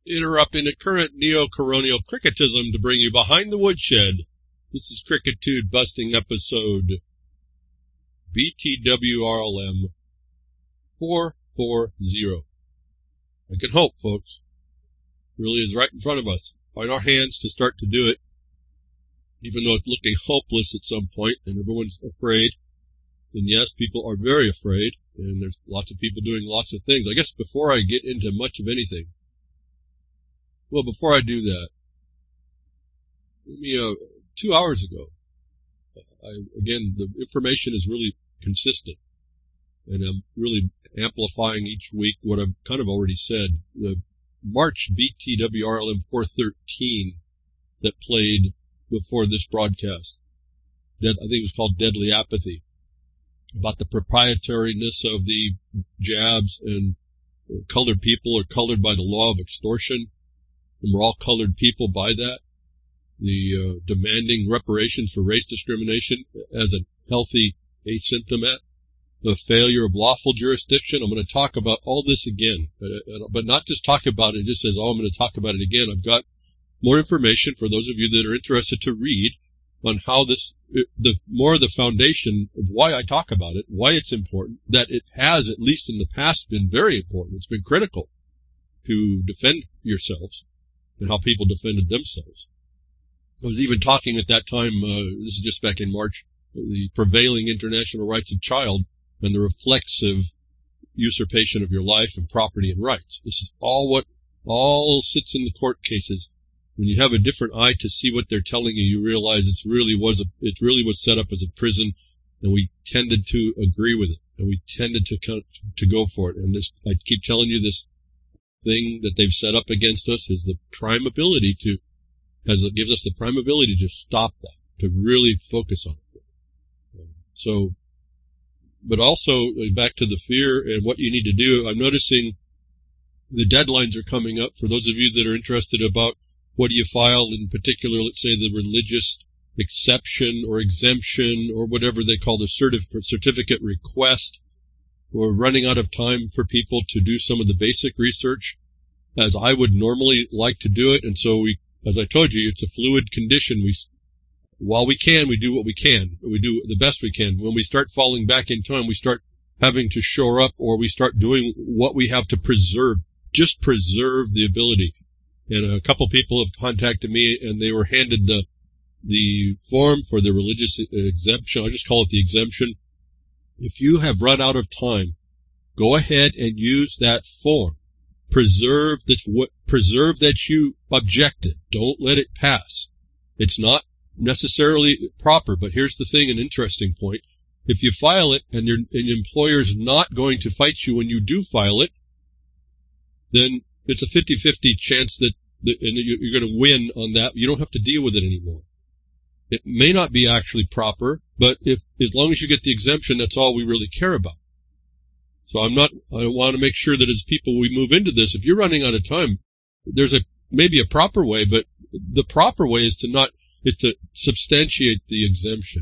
interrupting the current neo-colonial cricketism to bring you Behind the Woodshed. This is Crickitude Busting episode BTWRLM 440. I can hope, folks. It really is right in front of us. In our hands to start to do it, even though it's looking hopeless at some point and everyone's afraid. And yes, people are very afraid, and there's lots of people doing lots of things. I guess before I get into much of anything, before I do that, 2 hours ago, again, the information is really consistent, and I'm really amplifying each week what I've kind of already said. The March BTWRLM 413 that played before this broadcast, I think it was called Deadly Apathy, about the proprietariness of the jabs, and colored people are colored by the law of extortion, and we're all colored people by that. The demanding reparations for race discrimination as a healthy asymptomat, the failure of lawful jurisdiction. I'm going to talk about all this again, but not just talk about it just as, I'm going to talk about it again. I've got more information for those of you that are interested to read on how the foundation of why I talk about it, why it's important, that it has, at least in the past, been very important. It's been critical to defend yourselves and how people defended themselves. I was even talking at that time, this is just back in March, the prevailing international rights of child and the reflexive usurpation of your life and property and rights. This is all sits in the court cases. When you have a different eye to see what they're telling you, you realize it really was set up as a prison, and we tended to agree with it, and we tended to go for it. And this, I keep telling you, this thing that they've set up against us is the prime ability it gives us the prime ability to stop that, to really focus on it. So, but also back to the fear and what you need to do. I'm noticing the deadlines are coming up for those of you that are interested about what do you file, in particular, let's say the religious exception or exemption or whatever they call the certificate request. We're running out of time for people to do some of the basic research as I would normally like to do it. And so as I told you, it's a fluid condition. While we can, we do what we can. We do the best we can. When we start falling back in time, we start having to shore up, or we start doing what we have to preserve, just preserve the ability. And a couple people have contacted me, and they were handed the form for the religious exemption. I'll just call it the exemption. If you have run out of time, go ahead and use that form. Preserve that you objected. Don't let it pass. It's not necessarily proper, but here's the thing, an interesting point. If you file it and your employer's not going to fight you when you do file it, then it's a 50-50 chance that you're going to win on that. You don't have to deal with it anymore. It may not be actually proper, but as long as you get the exemption, that's all we really care about. So I want to make sure that as people we move into this, if you're running out of time, there's maybe a proper way, but the proper way is to substantiate the exemption.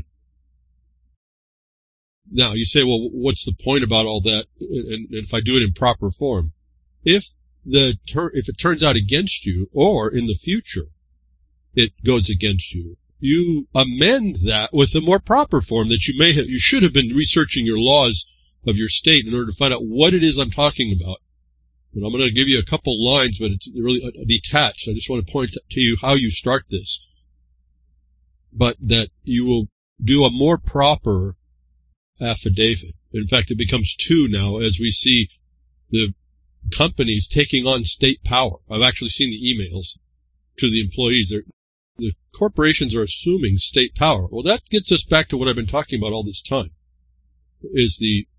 Now you say, well, what's the point about all that? And if I do it in proper form, if it turns out against you, or in the future it goes against you, you amend that with a more proper form that you should have been researching your laws of your state in order to find out what it is I'm talking about. And I'm going to give you a couple lines, but it's really detached. I just want to point to you how you start this. But that you will do a more proper affidavit. In fact, it becomes two now as we see the companies taking on state power. I've actually seen the emails to the employees. The corporations are assuming state power. Well, that gets us back to what I've been talking about all this time, is the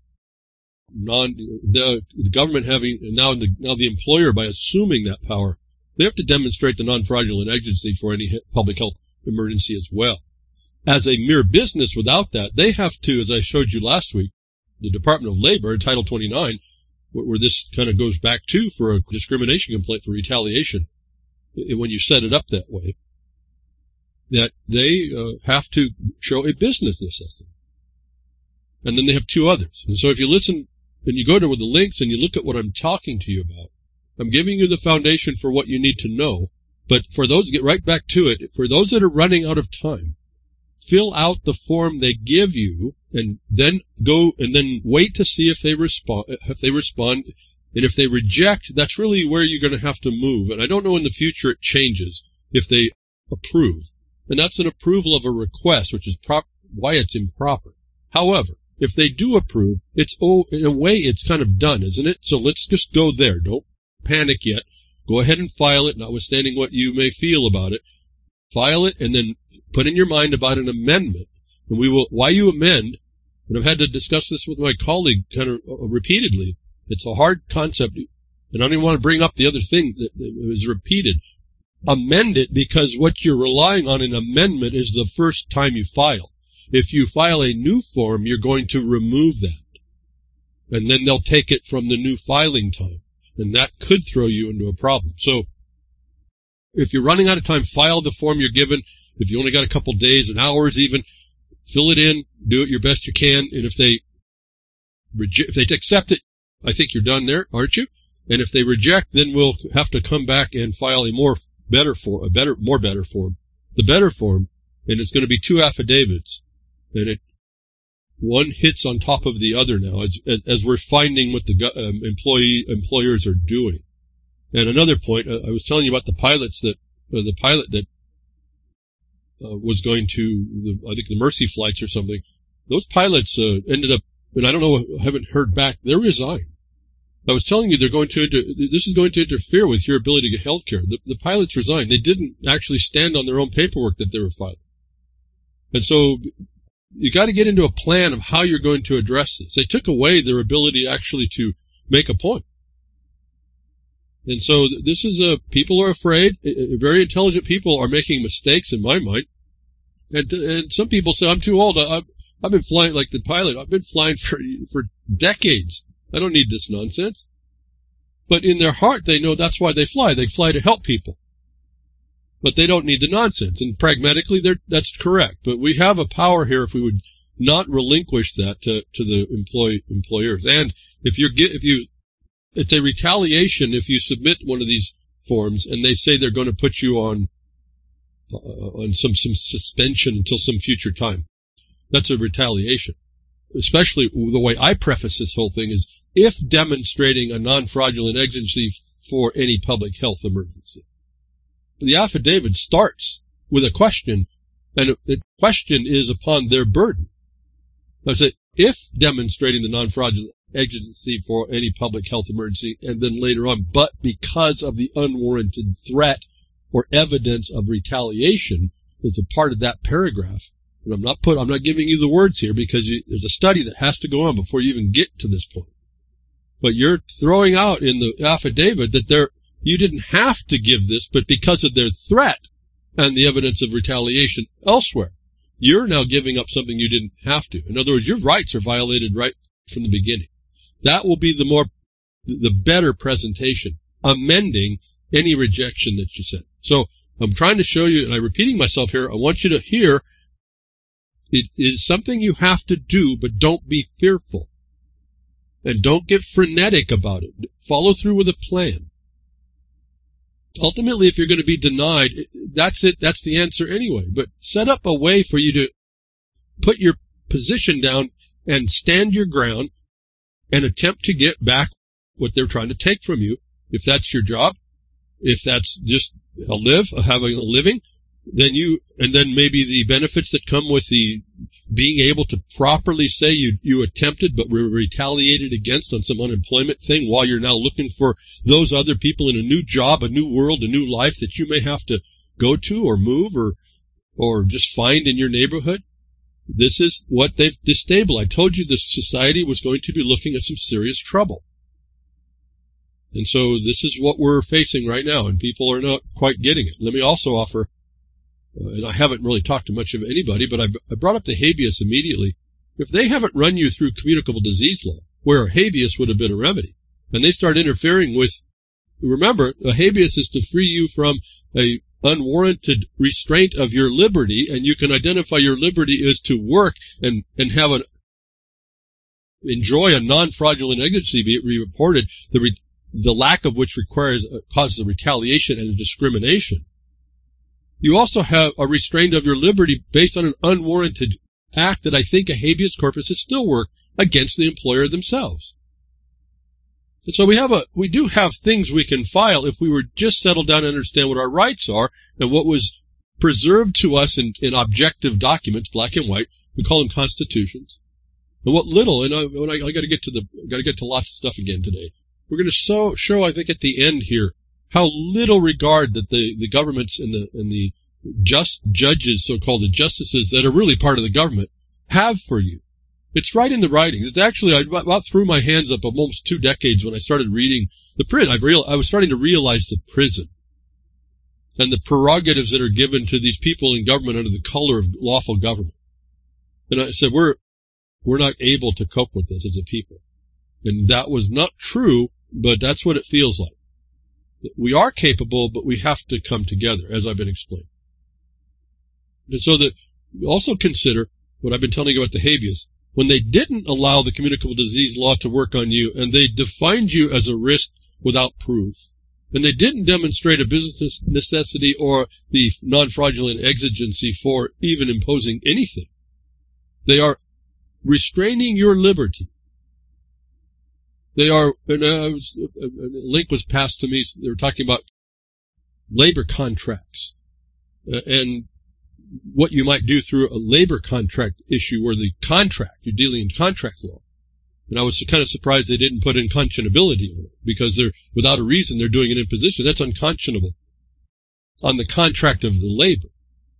government having, and now the employer, by assuming that power, they have to demonstrate the non-fraudulent agency for any public health emergency as well. As a mere business without that, they have to, as I showed you last week, the Department of Labor, Title 29, where this kind of goes back to for a discrimination complaint for retaliation, when you set it up that way, that they have to show a business necessity. And then they have two others. And so if you listen and you go to the links and you look at what I'm talking to you about, I'm giving you the foundation for what you need to know. But for those, get right back to it, for those that are running out of time, fill out the form they give you, and then go and then wait to see if they respond. And if they reject, that's really where you're going to have to move. And I don't know in the future it changes if they approve. And that's an approval of a request, which is why it's improper. However, if they do approve, it's in a way it's kind of done, isn't it? So let's just go there. Don't panic yet. Go ahead and file it, notwithstanding what you may feel about it. File it, and then put in your mind about an amendment. And why you amend, and I've had to discuss this with my colleague kind of repeatedly. It's a hard concept, and I don't even want to bring up the other thing that was repeated. Amend it, because what you're relying on in amendment is the first time you file. If you file a new form, you're going to remove that. And then they'll take it from the new filing time. And that could throw you into a problem. So if you're running out of time, file the form you're given. If you only got a couple days and hours even, fill it in, do it your best you can. And if they accept it, I think you're done there, aren't you? And if they reject, then we'll have to come back and file a more better form. The better form, and it's going to be 2 affidavits. And one hits on top of the other now, as we're finding what the employers are doing. And another point, I was telling you about the pilot that was going to, I think, the Mercy flights or something. Those pilots ended up, and I don't know, I haven't heard back. They resigned. I was telling you this is going to interfere with your ability to get health care. The pilots resigned. They didn't actually stand on their own paperwork that they were filing. And so you got to get into a plan of how you're going to address this. They took away their ability actually to make a point. And so this is people are afraid. Very intelligent people are making mistakes in my mind. And some people say, I'm too old. I've been flying like the pilot. I've been flying for decades. I don't need this nonsense. But in their heart, they know that's why they fly. They fly to help people. But they don't need the nonsense. And pragmatically, that's correct. But we have a power here if we would not relinquish that to the employers. And it's a retaliation if you submit one of these forms and they say they're going to put you on some suspension until some future time. That's a retaliation. Especially the way I preface this whole thing is if demonstrating a non-fraudulent exigency for any public health emergency. The affidavit starts with a question, and the question is upon their burden. I say, if demonstrating the non-fraudulent exigency for any public health emergency, and then later on, but because of the unwarranted threat or evidence of retaliation is a part of that paragraph. And I'm not giving you the words here because there's a study that has to go on before you even get to this point. But you're throwing out in the affidavit that you didn't have to give this, but because of their threat and the evidence of retaliation elsewhere, you're now giving up something you didn't have to. In other words, your rights are violated right from the beginning. That will be the better presentation, amending any rejection that you sent. So I'm trying to show you, and I'm repeating myself here, I want you to hear it is something you have to do, but don't be fearful. And don't get frenetic about it. Follow through with a plan. Ultimately, if you're going to be denied, that's it. That's the answer anyway. But set up a way for you to put your position down and stand your ground and attempt to get back what they're trying to take from you. If that's your job, if that's just having a living, then maybe the benefits that come with the being able to properly say you attempted but were retaliated against on some unemployment thing while you're now looking for those other people in a new job, a new world, a new life that you may have to go to or move or just find in your neighborhood. This is what they've destabilized. I told you this society was going to be looking at some serious trouble. And so this is what we're facing right now, and people are not quite getting it. Let me also offer, and I haven't really talked to much of anybody, but I brought up the habeas immediately. If they haven't run you through communicable disease law, where a habeas would have been a remedy, and they start interfering with, remember, a habeas is to free you from a unwarranted restraint of your liberty, and you can identify your liberty is to work and enjoy a non-fraudulent exigency be reported. the lack of which causes a retaliation and a discrimination. You also have a restraint of your liberty based on an unwarranted act that I think a habeas corpus would still work against the employer themselves. And so we do have things we can file if we were just settled down and understand what our rights are and what was preserved to us in objective documents, black and white. We call them constitutions. And what little, and I got to get to lots of stuff again today. We're going to show, I think, at the end here, how little regard that the governments and the just judges, so-called the justices that are really part of the government, have for you. It's right in the writings. It's actually, I about threw my hands up almost 2 decades when I started reading the prison. I was starting to realize the prison and the prerogatives that are given to these people in government under the color of lawful government. And I said, we're not able to cope with this as a people. And that was not true, but that's what it feels like. We are capable, but we have to come together, as I've been explaining. And so that we also consider what I've been telling you about the habeas. When they didn't allow the communicable disease law to work on you, and they defined you as a risk without proof, and they didn't demonstrate a business necessity or the non-fraudulent exigency for even imposing anything, they are restraining your liberty. They are, and a link was passed to me, they were talking about labor contracts, and what you might do through a labor contract issue where the contract, you're dealing in contract law. And I was kind of surprised they didn't put unconscionability on it, because they're, without a reason, they're doing an imposition. That's unconscionable on the contract of the labor.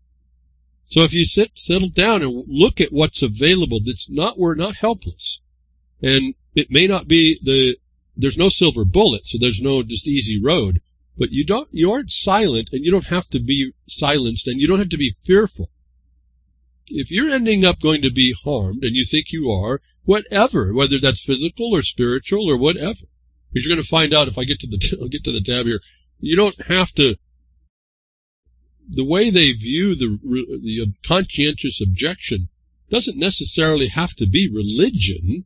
So if you settle down and look at what's available, we're not helpless. And it may not be there's no silver bullet, so there's no just easy road. But you aren't silent, and you don't have to be silenced, and you don't have to be fearful. If you're ending up going to be harmed, and you think you are, whatever, whether that's physical or spiritual or whatever, because you're going to find out if I'll get to the tab here, you don't have to. The way they view the conscientious objection doesn't necessarily have to be religion,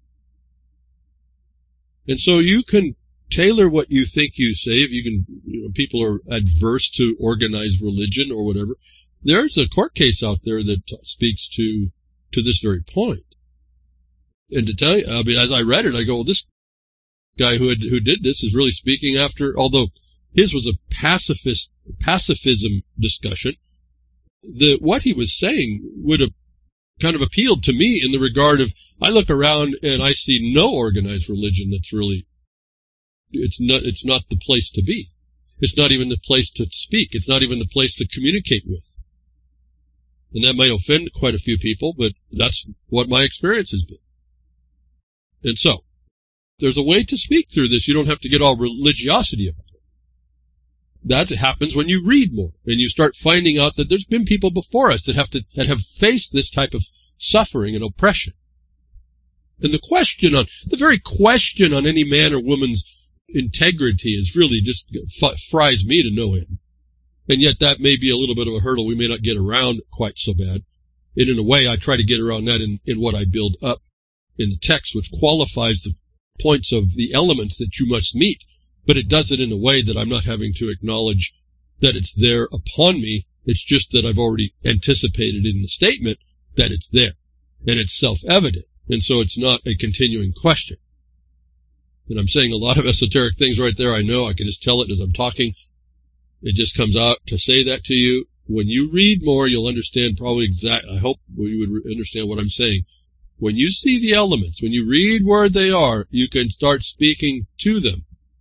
and so you can tailor what you think you say. If you can, people are adverse to organized religion or whatever. There's a court case out there that speaks to this very point. And to tell you, I mean, as I read it, I go, well, this guy who did this is really speaking after, although his was a pacifism discussion. What he was saying would have kind of appealed to me in the regard of, I look around and I see no organized religion that's really. It's not the place to be. It's not even the place to speak. It's not even the place to communicate with. And that might offend quite a few people, but that's what my experience has been. And so, there's a way to speak through this. You don't have to get all religiosity about it. That happens when you read more, and you start finding out that there's been people before us that have faced this type of suffering and oppression. And the very question on any man or woman's integrity is really just fries me to no end. And yet that may be a little bit of a hurdle we may not get around quite so bad. And in a way, I try to get around that in what I build up in the text, which qualifies the points of the elements that you must meet, but it does it in a way that I'm not having to acknowledge that it's there upon me. It's just that I've already anticipated in the statement that it's there, and it's self-evident, and so it's not a continuing question. And I'm saying a lot of esoteric things right there. I know I can just tell it as I'm talking. It just comes out to say that to you. When you read more, you'll understand probably I hope you would understand what I'm saying. When you see the elements, when you read where they are, you can start speaking to them.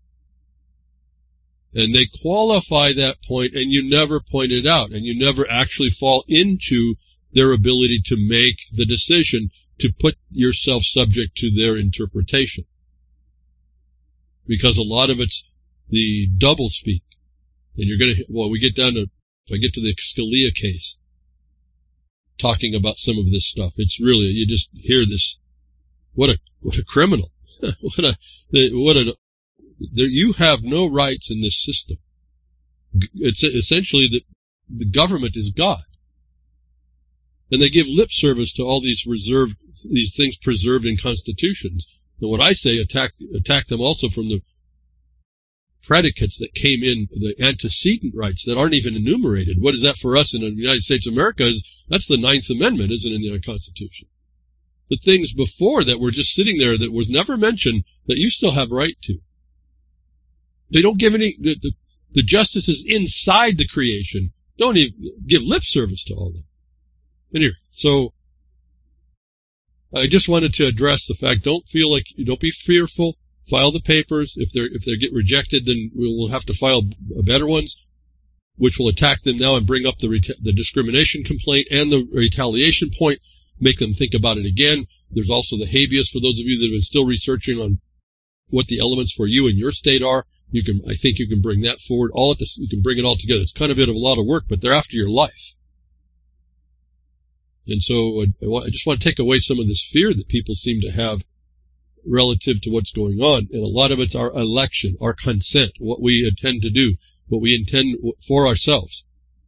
And they qualify that point, and you never point it out, and you never actually fall into their ability to make the decision to put yourself subject to their interpretation. Because a lot of it's the double speak. And you're going to, we get down to, if I get to the Scalia case, talking about some of this stuff, it's really, you just hear this, what a criminal. You have no rights in this system. It's essentially that the government is God. And they give lip service to all these things preserved in constitutions. And what I say, attack them also from the predicates that came in, the antecedent rights that aren't even enumerated. What is that for us in the United States of America? That's the Ninth Amendment, isn't it, in the Constitution? The things before that were just sitting there that was never mentioned that you still have right to. They don't give any, the justices inside the creation don't even give lip service to all that. Anyway, so I just wanted to address the fact, don't be fearful. File the papers. If they get rejected, then we'll have to file better ones, which will attack them now and bring up the discrimination complaint and the retaliation point, make them think about it again. There's also the habeas for those of you that have been still researching on what the elements for you in your state are. I think you can bring that forward. You can bring it all together. It's kind of a lot of work, but they're after your life. And so I just want to take away some of this fear that people seem to have relative to what's going on. And a lot of it's our election, our consent, what we intend to do, what we intend for ourselves.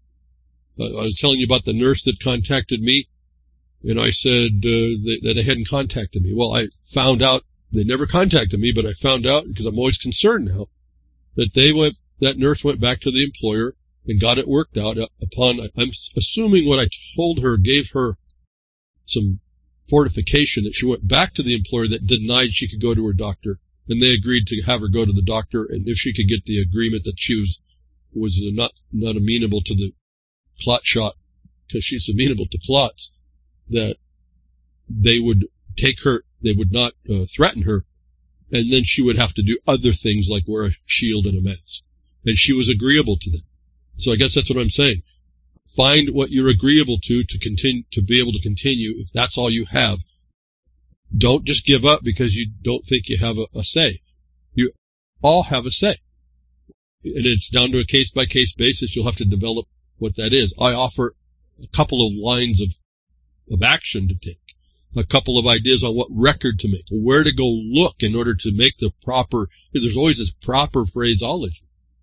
I was telling you about the nurse that contacted me, and I said that they hadn't contacted me. Well, I found out they never contacted me, but I found out, because I'm always concerned now, that that nurse went back to the employer and got it worked out I'm assuming what I told her gave her some fortification, that she went back to the employer that denied she could go to her doctor, and they agreed to have her go to the doctor, and if she could get the agreement that she was not amenable to the clot shot, because she's amenable to clots, that they would take her, they would not threaten her, and then she would have to do other things like wear a shield and a mask. And she was agreeable to that. So I guess that's what I'm saying. Find what you're agreeable to continue, to be able to continue, if that's all you have. Don't just give up because you don't think you have a say. You all have a say. And it's down to a case-by-case basis. You'll have to develop what that is. I offer a couple of lines of action to take, a couple of ideas on what record to make, where to go look in order to make the proper, there's always this proper phraseology,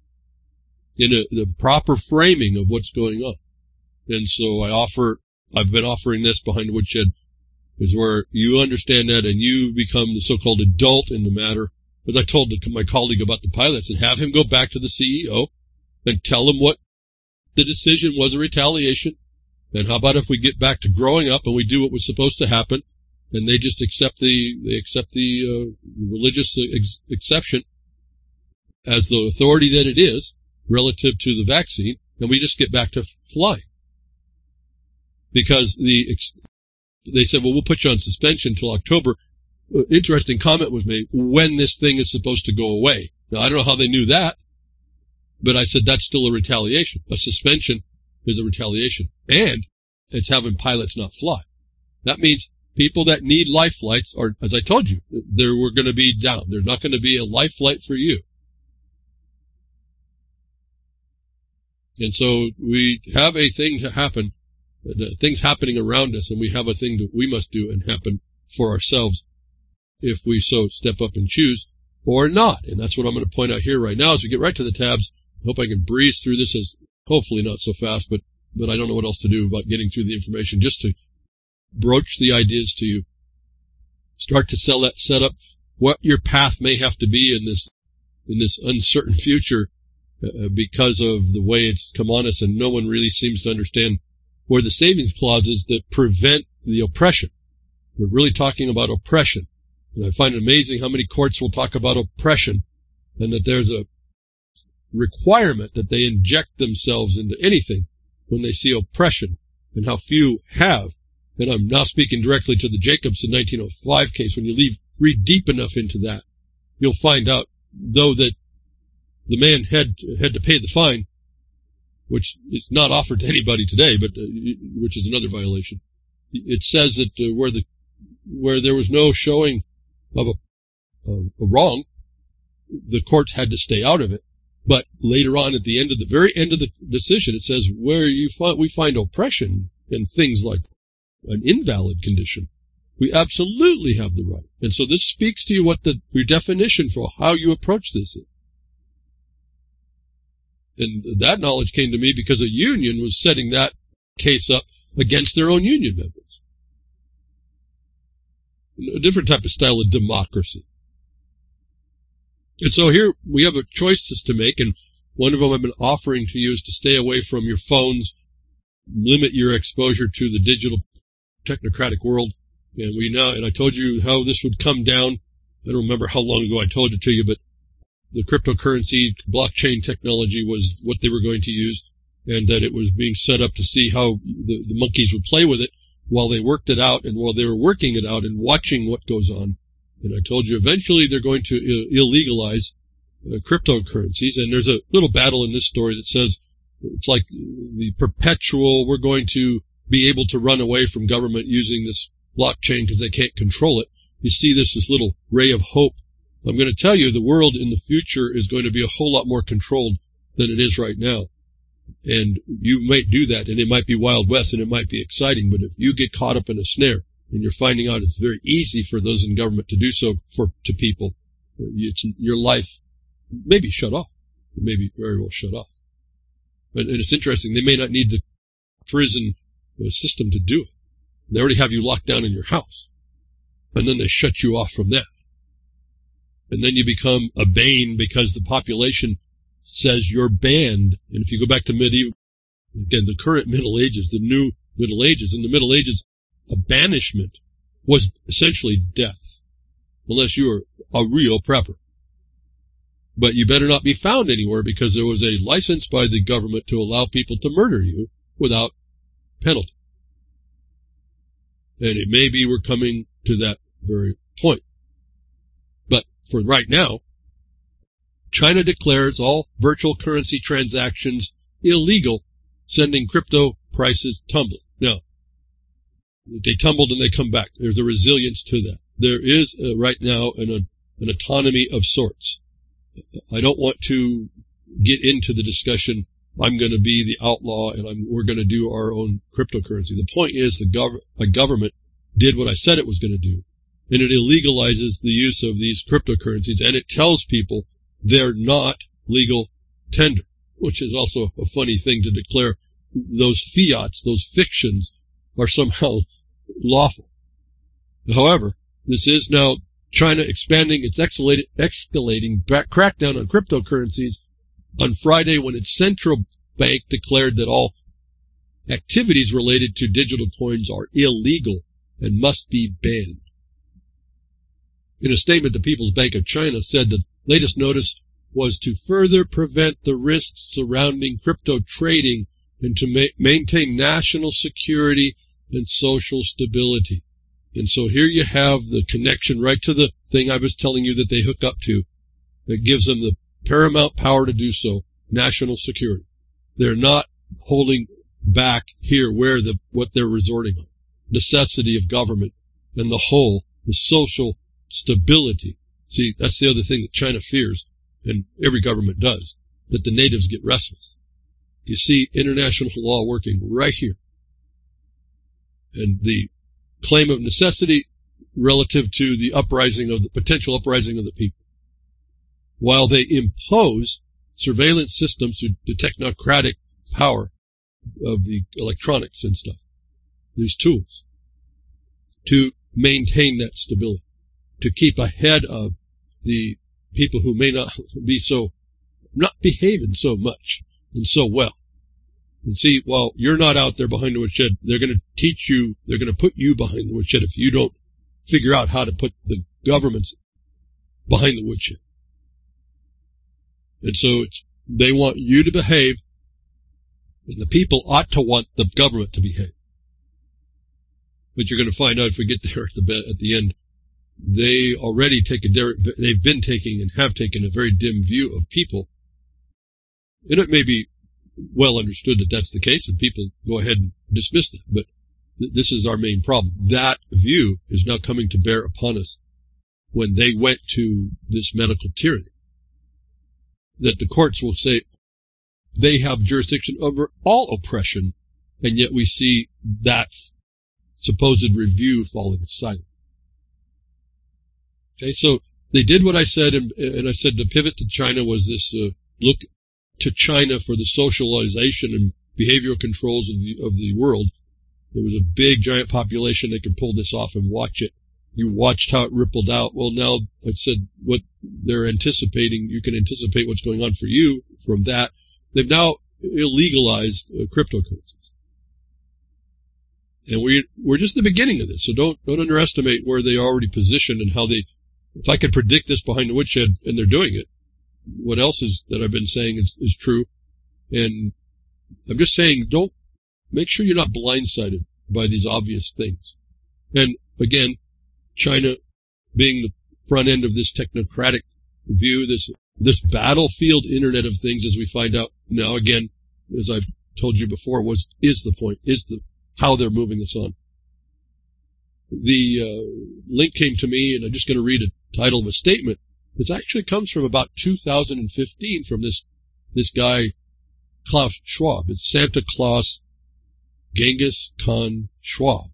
the proper framing of what's going on. And so I've been offering this behind the woodshed, is where you understand that and you become the so-called adult in the matter. As I told my colleague about the pilots, and have him go back to the CEO and tell him what the decision was, a retaliation. And how about if we get back to growing up and we do what was supposed to happen, and they just accept the religious exception as the authority that it is relative to the vaccine, and we just get back to flying. Because they said, well, we'll put you on suspension until October. Interesting comment was made, when this thing is supposed to go away. Now, I don't know how they knew that, but I said that's still a retaliation. A suspension is a retaliation. And it's having pilots not fly. That means people that need life flights are, as I told you, we're going to be down. There's not going to be a life flight for you. And so we have a thing to happen, things happening around us, and we have a thing that we must do and happen for ourselves if we so step up and choose, or not. And that's what I'm going to point out here right now as we get right to the tabs. I hope I can breeze through this, as hopefully not so fast, but I don't know what else to do about getting through the information, just to broach the ideas to you. Start to set up what your path may have to be in this uncertain future, because of the way it's come on us, and no one really seems to understand where the savings clauses that prevent the oppression. We're really talking about oppression. And I find it amazing how many courts will talk about oppression, and that there's a requirement that they inject themselves into anything when they see oppression, and how few have. And I'm now speaking directly to the Jacobson 1905 case. When you read deep enough into that, you'll find out, though, that the man had to pay the fine, which is not offered to anybody today, but which is another violation. It says that where there was no showing of a wrong, the courts had to stay out of it. But later on, at the very end of the decision, it says where we find oppression and things like an invalid condition, we absolutely have the right. And so this speaks to you what your definition for how you approach this is. And that knowledge came to me because a union was setting that case up against their own union members. A different type of style of democracy. And so here we have choices to make, and one of them I've been offering to you is to stay away from your phones, limit your exposure to the digital technocratic world. And I told you how this would come down. I don't remember how long ago I told it to you, but the cryptocurrency blockchain technology was what they were going to use, and that it was being set up to see how the monkeys would play with it while they worked it out, and while they were working it out and watching what goes on. And I told you eventually they're going to illegalize cryptocurrencies, and there's a little battle in this story that says it's like the perpetual, we're going to be able to run away from government using this blockchain because they can't control it. You see this little ray of hope. I'm going to tell you the world in the future is going to be a whole lot more controlled than it is right now. And you might do that, and it might be Wild West, and it might be exciting, but if you get caught up in a snare, and you're finding out it's very easy for those in government to do so to people, your life may be shut off. It may be very well shut off. And it's interesting, they may not need the prison system to do it. They already have you locked down in your house. And then they shut you off from that. And then you become a bane because the population says you're banned. And if you go back to medieval, again, the current Middle Ages, the new Middle Ages, in the Middle Ages, a banishment was essentially death, unless you were a real prepper. But you better not be found anywhere, because there was a license by the government to allow people to murder you without penalty. And it may be we're coming to that very point. But for right now, China declares all virtual currency transactions illegal, sending crypto prices tumbling. Now, they tumbled and they come back. There's a resilience to that. There is right now an autonomy of sorts. I don't want to get into the discussion, I'm going to be the outlaw and we're going to do our own cryptocurrency. The point is the government did what I said it was going to do, and it illegalizes the use of these cryptocurrencies, and it tells people they're not legal tender, which is also a funny thing to declare. Those fiats, those fictions, are somehow lawful. However, this is now China expanding its escalating crackdown on cryptocurrencies on Friday, when its central bank declared that all activities related to digital coins are illegal and must be banned. In a statement, the People's Bank of China said the latest notice was to further prevent the risks surrounding crypto trading and to maintain national security and social stability. And so here you have the connection right to the thing I was telling you that they hook up to that gives them the paramount power to do so, national security. They're not holding back here what they're resorting on. Necessity of government and the social stability. See, that's the other thing that China fears, and every government does, that the natives get restless. You see international law working right here. And the claim of necessity relative to the potential uprising of the people. While they impose surveillance systems to the technocratic power of the electronics and stuff, these tools, to maintain that stability, to keep ahead of the people who may not behaving so much and so well. And see, while you're not out there behind the woodshed, they're going to teach you, they're going to put you behind the woodshed if you don't figure out how to put the governments behind the woodshed. And so they want you to behave, and the people ought to want the government to behave. But you're going to find out if we get there at the end, they've been taking and have taken a very dim view of people. And it may be well understood that that's the case, and people go ahead and dismiss that. But this is our main problem. That view is now coming to bear upon us when they went to this medical tyranny. That the courts will say they have jurisdiction over all oppression, and yet we see that supposed review falling silent. Okay, so they did what I said, and I said the pivot to China was this look to China for the socialization and behavioral controls of the world. There was a big, giant population that could pull this off and watch it. you watched how it rippled out. Well, now I said what they're anticipating, you can anticipate what's going on for you from that. They've now illegalized cryptocurrencies. And we're just the beginning of this, so don't underestimate where they are already positioned and how they, if I could predict this behind the woodshed and they're doing it, what else is that I've been saying is true. And I'm just saying, don't, make sure you're not blindsided by these obvious things. And again, China being the front end of this technocratic view, this battlefield Internet of Things, as we find out now, again, as I've told you before, is the point, how they're moving this on. The link came to me, and I'm just going to read a title of a statement. This actually comes from about 2015 from this guy, Klaus Schwab. It's Santa Claus Genghis Khan Schwab,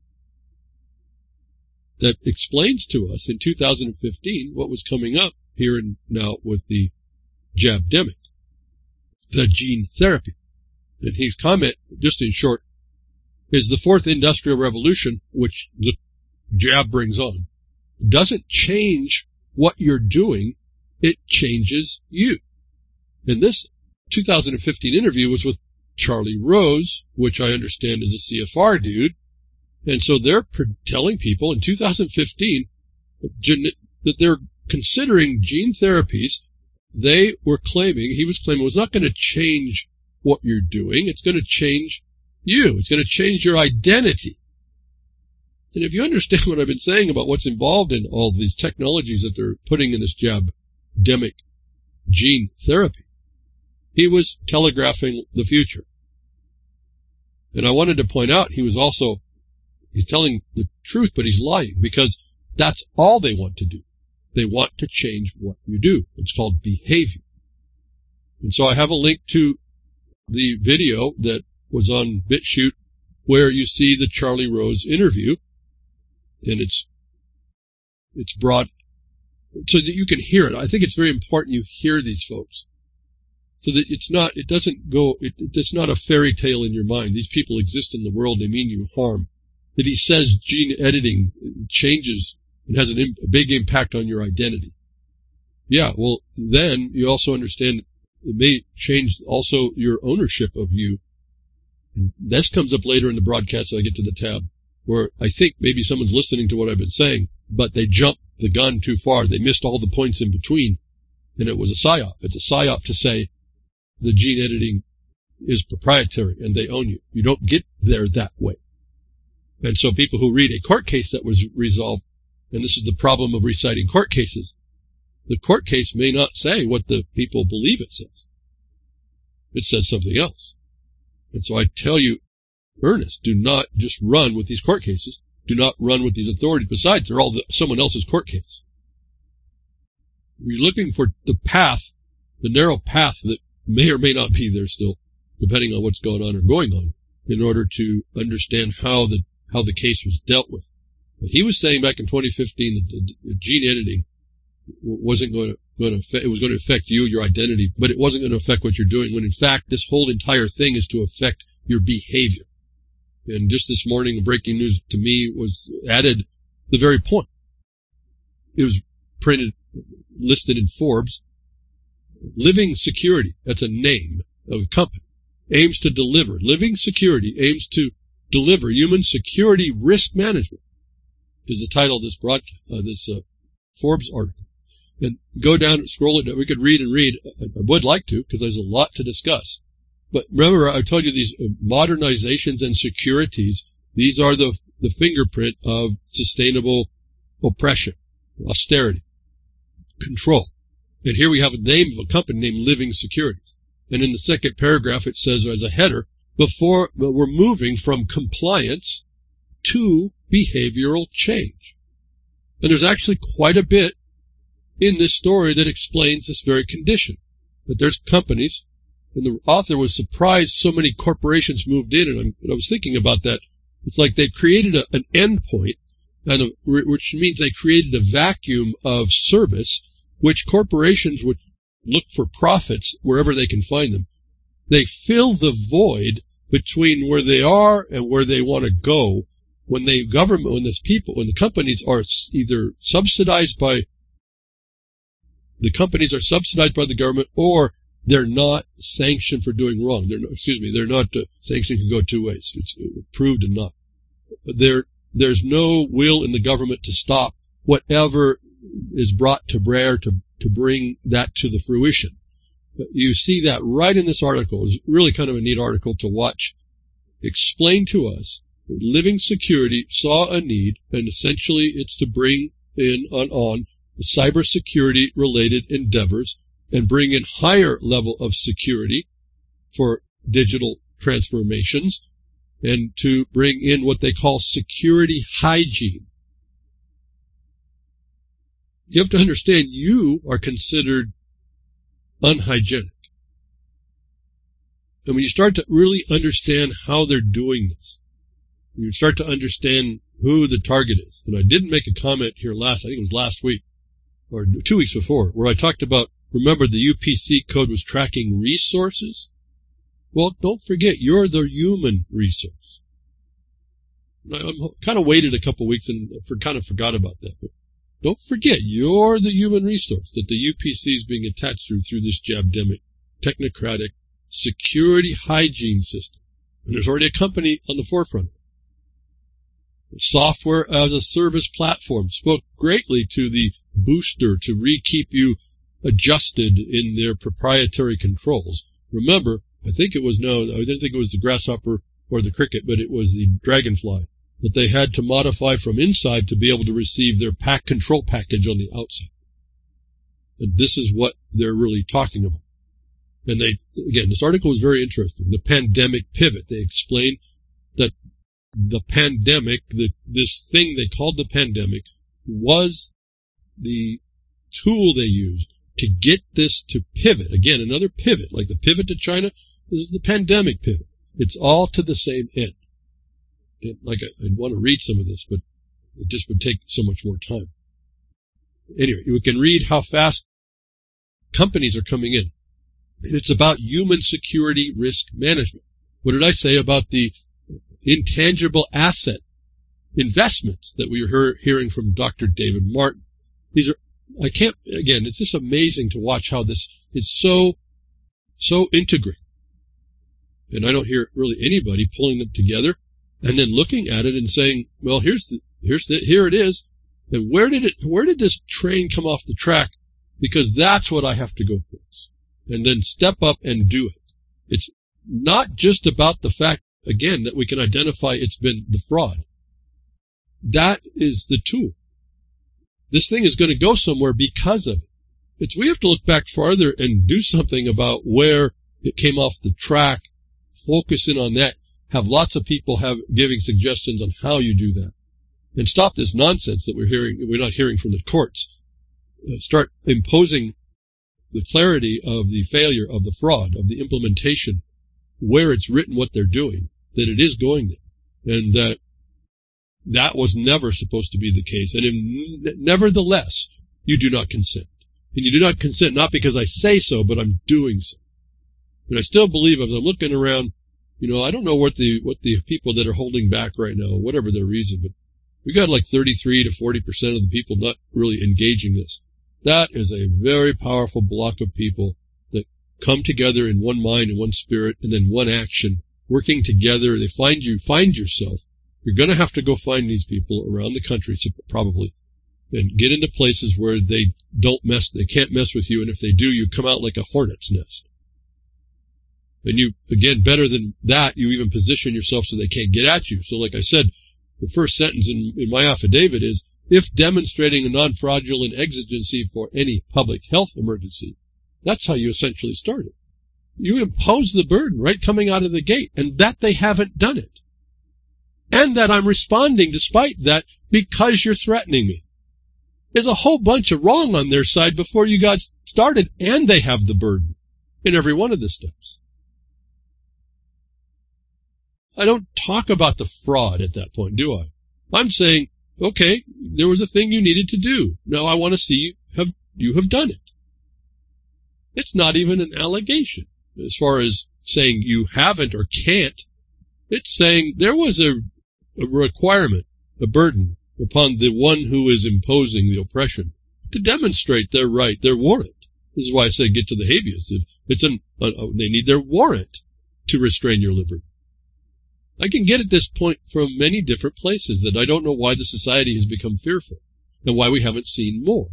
that explains to us in 2015 what was coming up here and now with the jabdemic, the gene therapy. And his comment, just in short, is the fourth industrial revolution, which the jab brings on, doesn't change what you're doing, it changes you. And this 2015 interview was with Charlie Rose, which I understand is a CFR dude. And so they're telling people in 2015 that they're considering gene therapies. He was claiming was not going to change what you're doing. It's going to change you. It's going to change your identity. And if you understand what I've been saying about what's involved in all these technologies that they're putting in this jabdemic gene therapy, he was telegraphing the future. And I wanted to point out he's telling the truth, but he's lying, because that's all they want to do. They want to change what you do. It's called behavior. And so I have a link to the video that was on BitChute where you see the Charlie Rose interview, and it's brought so that you can hear it. I think it's very important you hear these folks, so that it's not a fairy tale in your mind. These people exist in the world. They mean you harm. That he says gene editing changes and has a big impact on your identity. Yeah, well, then you also understand it may change also your ownership of you. And this comes up later in the broadcast when I get to the tab, where I think maybe someone's listening to what I've been saying, but they jumped the gun too far. They missed all the points in between, and it was a psyop. It's a psyop to say the gene editing is proprietary and they own you. You don't get there that way. And so people who read a court case that was resolved, and this is the problem of reciting court cases, the court case may not say what the people believe it says. It says something else. And so I tell you, Ernest, do not just run with these court cases. Do not run with these authorities. Besides, they're all someone else's court case. You're looking for the path, the narrow path that may or may not be there still, depending on what's going on or going on, in order to understand how the case was dealt with. But he was saying back in 2015 that the gene editing wasn't going to affect, it was going to affect you, your identity, but it wasn't going to affect what you're doing, when in fact this whole entire thing is to affect your behavior. And just this morning, the breaking news to me was added the very point. It was listed in Forbes. Living Security, that's a name of a company, aims to deliver. Living Security aims to deliver human security risk management, is the title of this broadcast, Forbes article. And go down and scroll it. We could read and read. I would like to, because there's a lot to discuss. But remember, I told you these modernizations and securities, these are the fingerprint of sustainable oppression, austerity, control. And here we have a name of a company named Living Securities. And in the second paragraph, it says as a header, we're moving from compliance to behavioral change. And there's actually quite a bit in this story that explains this very condition. That there's companies, and the author was surprised so many corporations moved in, and I was thinking about that. It's like they created an endpoint, which means they created a vacuum of service, which corporations would look for profits wherever they can find them. They fill the void between where they are and where they want to go when the government, when the companies are either subsidized by the government, or they're not sanctioned for doing wrong. They're not sanctioned can go two ways. It's approved and not. There's no will in the government to stop whatever is brought to bear to bring that to the fruition. You see that right in this article. It's really kind of a neat article to watch. Explain to us that Living Security saw a need, and essentially it's to bring in on the cybersecurity related endeavors and bring in higher level of security for digital transformations, and to bring in what they call security hygiene. You have to understand, you are considered unhygienic. And when you start to really understand how they're doing this, you start to understand who the target is. And I didn't make a comment here I think it was last week, or 2 weeks before, where I talked about, remember the UPC code was tracking resources? Well, don't forget, you're the human resource. I kind of waited a couple of weeks and kind of forgot about that. But don't forget, you're the human resource that the UPC is being attached through this jabdemic, technocratic, security hygiene system. And there's already a company on the forefront. Software as a service platform spoke greatly to the booster to keep you adjusted in their proprietary controls. Remember, I didn't think it was the grasshopper or the cricket, but it was the dragonfly that they had to modify from inside to be able to receive their control package on the outside. And this is what they're really talking about. And this article is very interesting. The pandemic pivot. They explain that the pandemic, this thing they called the pandemic, was the tool they used to get this to pivot. Again, another pivot, like the pivot to China. This is the pandemic pivot. It's all to the same end. And I'd want to read some of this, but it just would take so much more time. Anyway, you can read how fast companies are coming in. And it's about human security risk management. What did I say about the intangible asset investments that we were hearing from Dr. David Martin? It's just amazing to watch how this is so integrated. And I don't hear really anybody pulling them together and then looking at it and saying, well, here it is. And where did this train come off the track? Because that's what I have to go fix. And then step up and do it. It's not just about the fact, again, that we can identify it's been the fraud. That is the tool. This thing is going to go somewhere because of it. We have to look back farther and do something about where it came off the track, focus in on that, have lots of people giving suggestions on how you do that, and stop this nonsense that we're not hearing from the courts. Start imposing the clarity of the failure, of the fraud, of the implementation, where it's written what they're doing, that it is going there, and that was never supposed to be the case. And nevertheless, you do not consent. And you do not consent not because I say so, but I'm doing so. And I still believe, as I'm looking around, I don't know what the people that are holding back right now, whatever their reason, but we got like 33 to 40% of the people not really engaging this. That is a very powerful block of people that come together in one mind and one spirit and then one action, working together. They find yourself. You're going to have to go find these people around the country, probably, and get into places where they can't mess with you, and if they do, you come out like a hornet's nest. And you, again, better than that, you even position yourself so they can't get at you. So like I said, the first sentence in my affidavit is, if demonstrating a non-fraudulent exigency for any public health emergency. That's how you essentially start it. You impose the burden right coming out of the gate, and that they haven't done it. And that I'm responding despite that because you're threatening me. There's a whole bunch of wrong on their side before you got started, and they have the burden in every one of the steps. I don't talk about the fraud at that point, do I? I'm saying, okay, there was a thing you needed to do. Now I want to see you have done it. It's not even an allegation as far as saying you haven't or can't. It's saying there was a a requirement, a burden upon the one who is imposing the oppression to demonstrate their right, their warrant. This is why I say get to the habeas. They need their warrant to restrain your liberty. I can get at this point from many different places that I don't know why the society has become fearful and why we haven't seen more.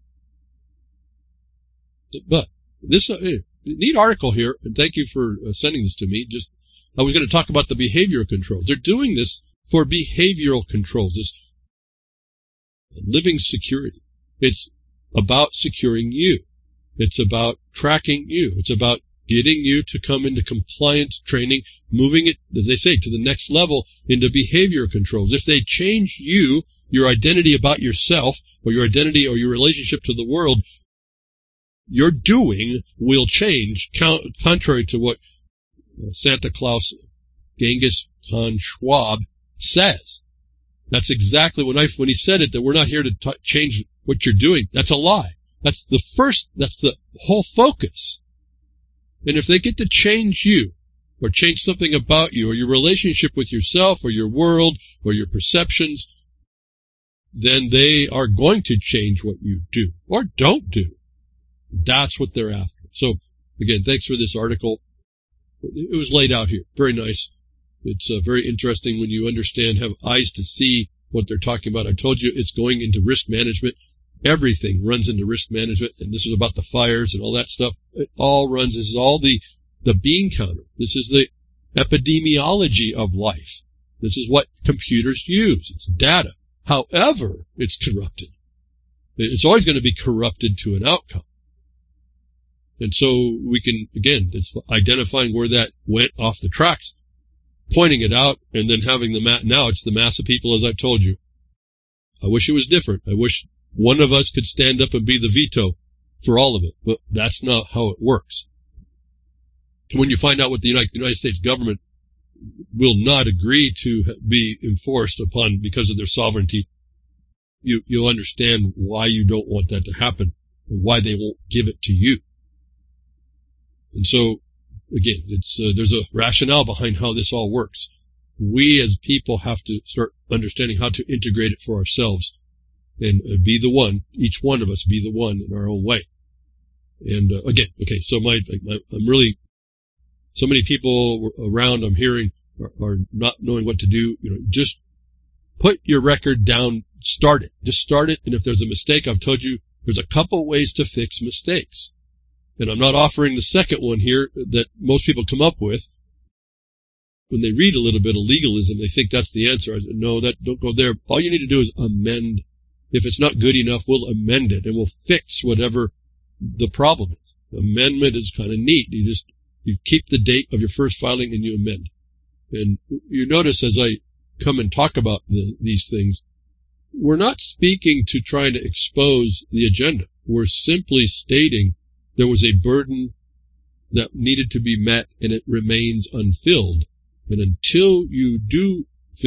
But this neat article here, and thank you for sending this to me. I was going to talk about the behavioral controls. They're doing this for behavioral controls, this living security. It's about securing you. It's about tracking you. It's about getting you to come into compliance training, moving it, as they say, to the next level into behavioral controls. If they change you, your identity about yourself, or your identity or your relationship to the world, your doing will change, contrary to what Santa Claus Genghis Khan Schwab says. That's exactly when he said it, that we're not here to change what you're doing. That's a lie. That's the whole focus. And if they get to change you, or change something about you, or your relationship with yourself, or your world, or your perceptions, then they are going to change what you do, or don't do. That's what they're after. So, again, thanks for this article. It was laid out here. Very nice. It's very interesting when you understand, have eyes to see what they're talking about. I told you it's going into risk management. Everything runs into risk management, and this is about the fires and all that stuff. It all runs. This is all the bean counter. This is the epidemiology of life. This is what computers use. It's data. However, it's corrupted. It's always going to be corrupted to an outcome. And so we can, again, it's identifying where that went off the tracks, pointing it out, and then having now it's the mass of people, as I've told you. I wish it was different. I wish one of us could stand up and be the veto for all of it, but that's not how it works. When you find out what the United States government will not agree to be enforced upon because of their sovereignty, you'll understand why you don't want that to happen and why they won't give it to you. And so, again, there's a rationale behind how this all works. We as people have to start understanding how to integrate it for ourselves and be the one, each one of us be the one in our own way. And again, okay, so I'm really, so many people around I'm hearing are not knowing what to do. Just put your record down, start it. Just start it, and if there's a mistake, I've told you, there's a couple ways to fix mistakes. And I'm not offering the second one here that most people come up with. When they read a little bit of legalism, they think that's the answer. I said, no, don't go there. All you need to do is amend. If it's not good enough, we'll amend it, and we'll fix whatever the problem is. Amendment is kind of neat. You keep the date of your first filing and you amend. And you notice as I come and talk about these things, we're not speaking to trying to expose the agenda. We're simply stating there was a burden that needed to be met, and it remains unfilled. And until you do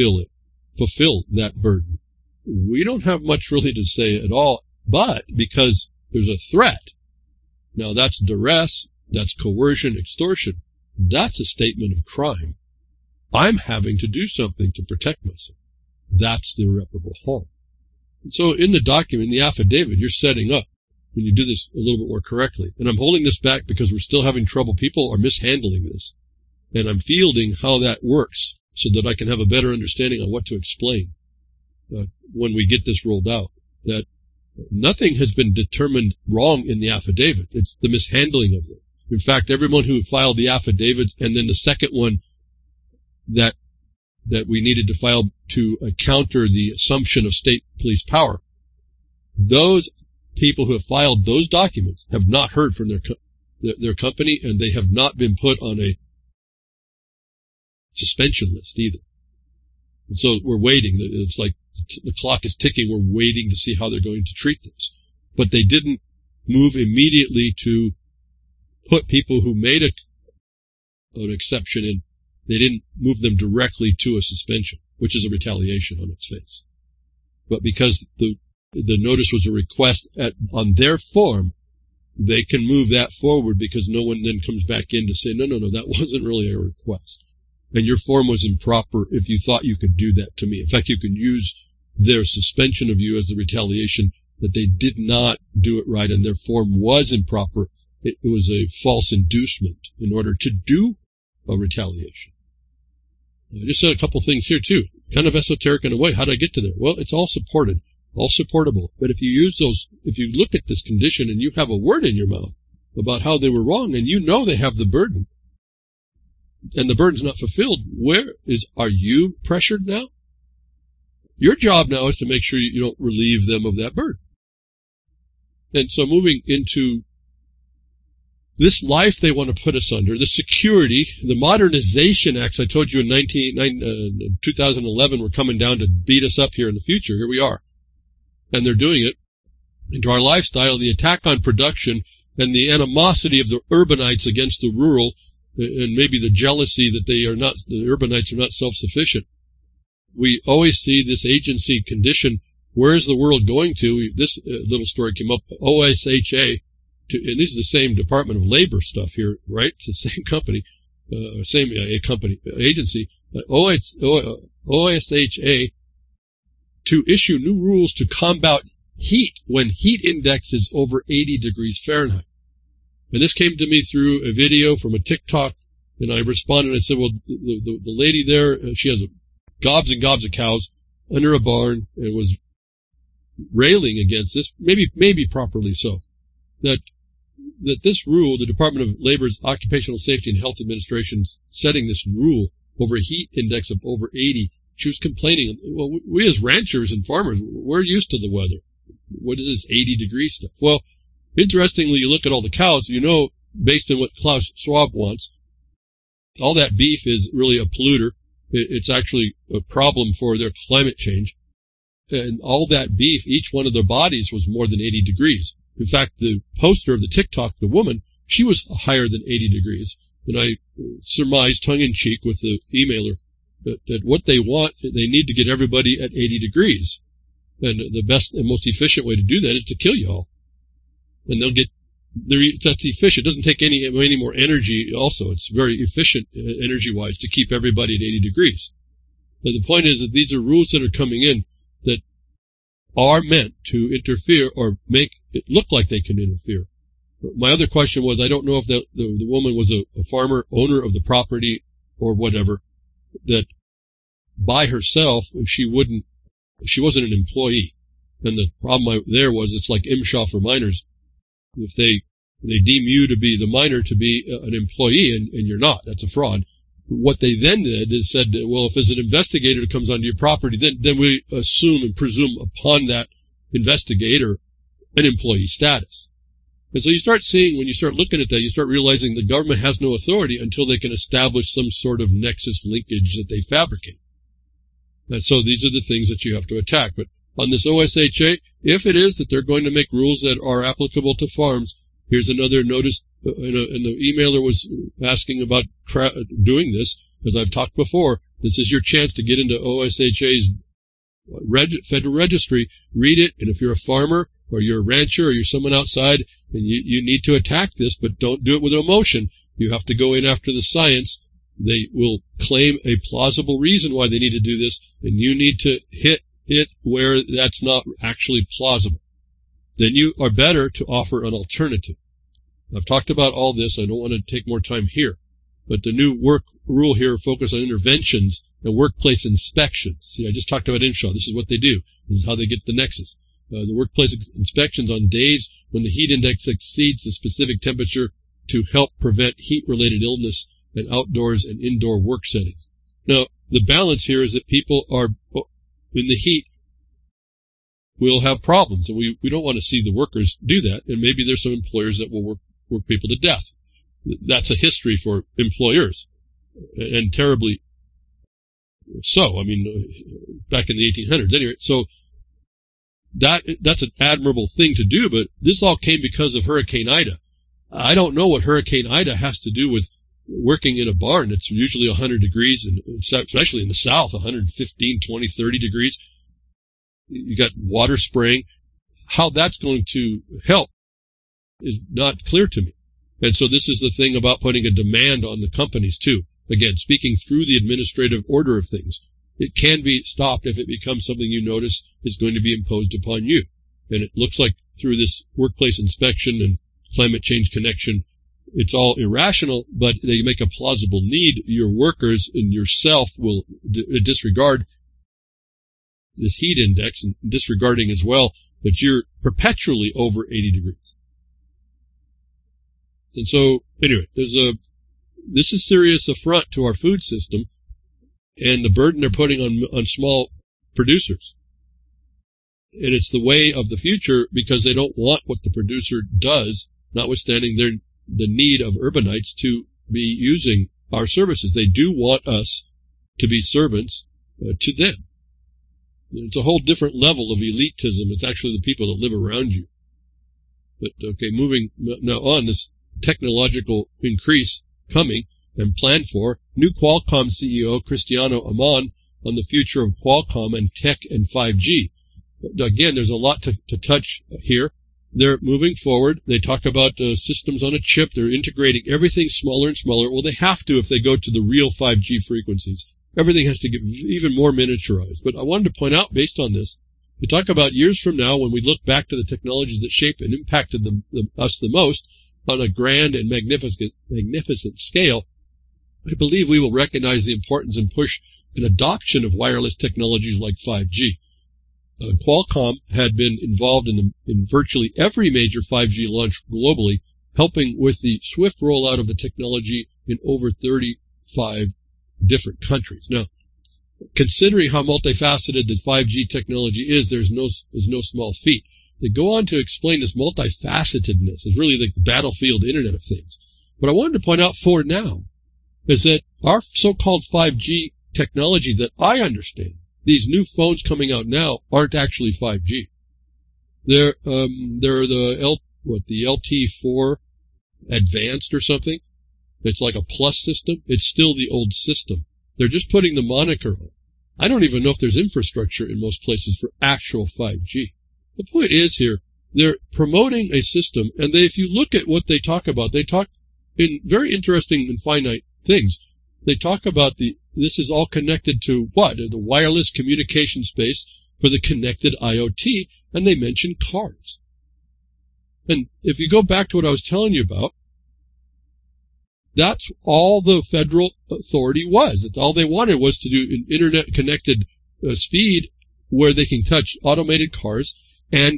fulfill that burden, we don't have much really to say at all, but because there's a threat. Now that's duress, that's coercion, extortion. That's a statement of crime. I'm having to do something to protect myself. That's the irreparable harm. And so in the document, in the affidavit, you're setting up when you do this a little bit more correctly. And I'm holding this back because we're still having trouble. People are mishandling this. And I'm fielding how that works so that I can have a better understanding on what to explain when we get this rolled out. That nothing has been determined wrong in the affidavit. It's the mishandling of it. In fact, everyone who filed the affidavits and then the second one that we needed to file to counter the assumption of state police power, those people who have filed those documents have not heard from their company, and they have not been put on a suspension list either. And so we're waiting. It's like the clock is ticking. We're waiting to see how they're going to treat this. But they didn't move immediately to put people who made an exception in. They didn't move them directly to a suspension, which is a retaliation on its face. But because the notice was a request on their form, they can move that forward because no one then comes back in to say, no, that wasn't really a request. and your form was improper if you thought you could do that to me. In fact, you can use their suspension of you as a retaliation that they did not do it right and their form was improper. It was a false inducement in order to do a retaliation. I just said a couple things here, too. Kind of esoteric in a way. How did I get to there? Well, it's all supported, all supportable. But if you use those, if you look at this condition and you have a word in your mouth about how they were wrong and you know they have the burden, and the burden's not fulfilled, are you pressured now? Your job now is to make sure you don't relieve them of that burden. And so moving into this life they want to put us under, the security, the modernization acts I told you in 2011 were coming down to beat us up here in the future. Here we are. And they're doing it into our lifestyle, the attack on production and the animosity of the urbanites against the rural, and maybe the jealousy that the urbanites are not self-sufficient. We always see this agency condition. Where is the world going to? This little story came up, OSHA, and this is the same Department of Labor stuff here, right? It's the same company, agency, OSHA, to issue new rules to combat heat when heat index is over 80 degrees Fahrenheit. And this came to me through a video from a TikTok, and I responded. I said, well, the lady there, she has gobs and gobs of cows under a barn, and was railing against this, maybe properly so, that this rule, the Department of Labor's Occupational Safety and Health Administration setting this rule over a heat index of over 80, she was complaining, well, we as ranchers and farmers, we're used to the weather. What is this 80 degree stuff? Well, interestingly, you look at all the cows, you know, based on what Klaus Schwab wants, all that beef is really a polluter. It's actually a problem for their climate change. And all that beef, each one of their bodies was more than 80 degrees. In fact, the poster of the TikTok, the woman, she was higher than 80 degrees. And I surmised tongue-in-cheek with the emailer that what they want, they need to get everybody at 80 degrees. And the best and most efficient way to do that is to kill you all. And that's efficient. It doesn't take any more energy also. It's very efficient energy-wise to keep everybody at 80 degrees. Now, the point is that these are rules that are coming in that are meant to interfere or make it look like they can interfere. My other question was, I don't know if the woman was a farmer, owner of the property or whatever, that by herself, she wasn't an employee. And the problem there was, it's like MSHA for minors. If they deem you to be the minor to be an employee and you're not, that's a fraud. What they then did is said, well, if there's an investigator that comes onto your property, then we assume and presume upon that investigator an employee status. And so you start seeing, when you start looking at that, you start realizing the government has no authority until they can establish some sort of nexus linkage that they fabricate. And so these are the things that you have to attack. But on this OSHA, if it is that they're going to make rules that are applicable to farms, here's another notice, and the emailer was asking about doing this, as I've talked before. This is your chance to get into OSHA's federal registry, read it, and if you're a farmer or you're a rancher or you're someone outside, then you need to attack this, but don't do it with emotion. You have to go in after the science. They will claim a plausible reason why they need to do this, and you need to hit it where that's not actually plausible. Then you are better to offer an alternative. I've talked about all this. I don't want to take more time here. But the new work rule here focuses on interventions and workplace inspections. See, I just talked about MSHA. This is what they do. This is how they get the nexus. The workplace inspections on days when the heat index exceeds the specific temperature to help prevent heat-related illness in outdoors and indoor work settings. Now, the balance here is that people are in the heat will have problems, and we don't want to see the workers do that, and maybe there's some employers that will work people to death. That's a history for employers, and terribly so. I mean, back in the 1800s. Anyway, so that's an admirable thing to do, but this all came because of Hurricane Ida. I don't know what Hurricane Ida has to do with working in a barn. It's usually 100 degrees, and especially in the South, 115, 20, 30 degrees. You got water spraying. How that's going to help is not clear to me. And so this is the thing about putting a demand on the companies, too. again, speaking through the administrative order of things. It can be stopped if it becomes something you notice is going to be imposed upon you. And it looks like through this workplace inspection and climate change connection, it's all irrational, but they make a plausible need. Your workers and yourself will disregard this heat index, and disregarding as well that you're perpetually over 80 degrees. And so, anyway, this is serious affront to our food system and the burden they're putting on small producers. And it's the way of the future because they don't want what the producer does, notwithstanding the need of urbanites to be using our services. They do want us to be servants to them. It's a whole different level of elitism. It's actually the people that live around you. But, okay, moving now on, this technological increase coming and planned for. New Qualcomm CEO Cristiano Amon on the future of Qualcomm and tech and 5G. Again, there's a lot to touch here. They're moving forward. They talk about systems on a chip. They're integrating everything smaller and smaller. Well, they have to if they go to the real 5G frequencies. Everything has to get even more miniaturized. But I wanted to point out, based on this, we talk about years from now when we look back to the technologies that shaped and impacted us the most on a grand and magnificent scale. I believe we will recognize the importance and push an adoption of wireless technologies like 5G. Qualcomm had been involved in virtually every major 5G launch globally, helping with the swift rollout of the technology in over 35 different countries. Now, considering how multifaceted the 5G technology is, there's no small feat. They go on to explain this multifacetedness is really like the battlefield Internet of Things. What I wanted to point out for now is that our so-called 5G technology that I understand, these new phones coming out now aren't actually 5G. They're the LT4 Advanced or something. It's like a plus system. It's still the old system. They're just putting the moniker on. I don't even know if there's infrastructure in most places for actual 5G. The point is here, they're promoting a system, and if you look at what they talk about, they talk in very interesting and finite things. They talk about this is all connected to what? The wireless communication space for the connected IoT, and they mention cars. And if you go back to what I was telling you about, that's all the federal authority was. That's all they wanted was to do an internet-connected speed where they can touch automated cars and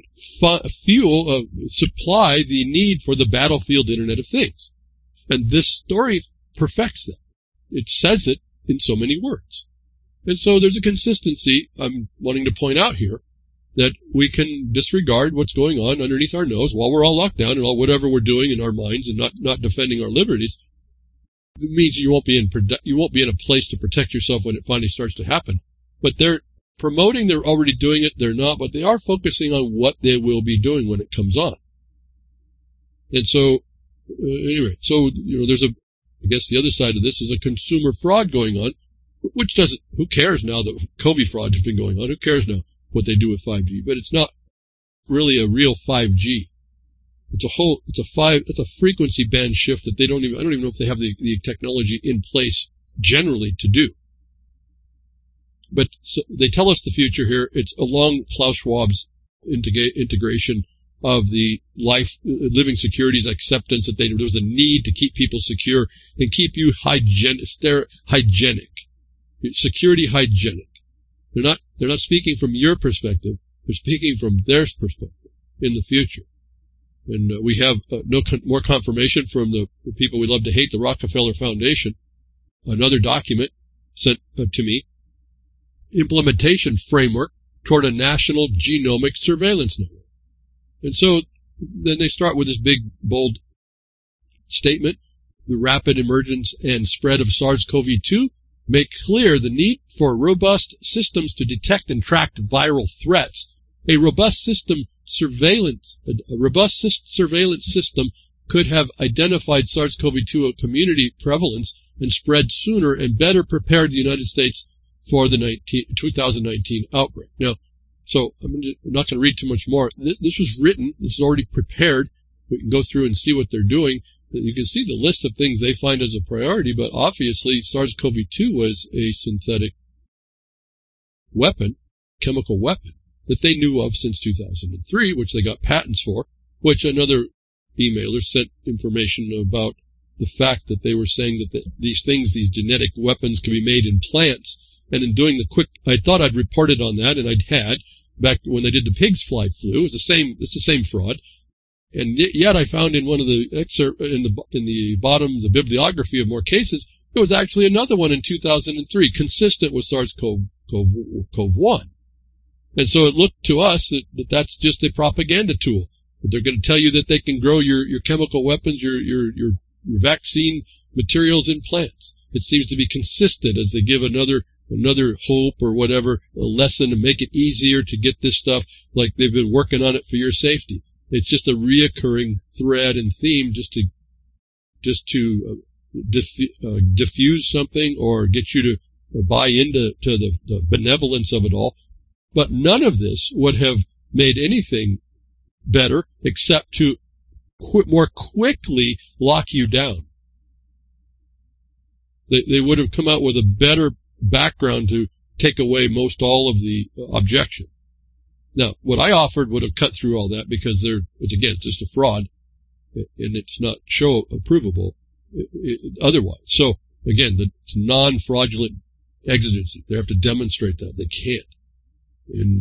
supply the need for the battlefield Internet of Things. And this story perfects that. It says it in so many words. And so there's a consistency I'm wanting to point out here that we can disregard what's going on underneath our nose while we're all locked down and all whatever we're doing in our minds and not defending our liberties. It means you won't be in a place to protect yourself when it finally starts to happen. But they're promoting they're already doing it. They're not, but they are focusing on what they will be doing when it comes on. And so, anyway, so there's I guess the other side of this is a consumer fraud going on, which who cares now that COVID fraud has been going on? Who cares now what they do with 5G? But it's not really a real 5G. It's a frequency band shift that I don't even know if they have the technology in place generally to do. But so they tell us the future here. It's along Klaus Schwab's integration of the living securities acceptance that there was a need to keep people secure and keep you hygienic, security hygienic. They're not speaking from your perspective. They're speaking from their perspective in the future. And we have more confirmation from the people we love to hate, the Rockefeller Foundation, another document sent to me, implementation framework toward a national genomic surveillance network. And so then they start with this big, bold statement. The rapid emergence and spread of SARS-CoV-2 make clear the need for robust systems to detect and track viral threats. A robust surveillance system could have identified SARS-CoV-2 community prevalence and spread sooner and better prepared the United States for the 2019 outbreak. Now, so I'm not going to read too much more. This was written. This is already prepared. We can go through and see what they're doing. you can see the list of things they find as a priority, but obviously SARS-CoV-2 was a synthetic weapon, chemical weapon, that they knew of since 2003, which they got patents for, which another emailer sent information about the fact that they were saying that these genetic weapons can be made in plants. And in doing I thought I'd reported on that, and I'd had, back when they did the pig's fly flu. It's the same fraud. And yet I found in one of the excerpt, in the bottom, the bibliography of more cases, there was actually another one in 2003, consistent with SARS-CoV-1. And so it looked to us that that's just a propaganda tool. That they're going to tell you that they can grow your chemical weapons, your vaccine materials in plants. It seems to be consistent as they give another hope or whatever, a lesson to make it easier to get this stuff, like they've been working on it for your safety. It's just a reoccurring thread and theme just to diffuse something or get you to buy into the benevolence of it all. But none of this would have made anything better except to more quickly lock you down. They would have come out with a better background to take away most all of the objection. Now, what I offered would have cut through all that because it's just a fraud, and it's not show approvable otherwise. So, again, it's non-fraudulent exigency. They have to demonstrate that. They can't. And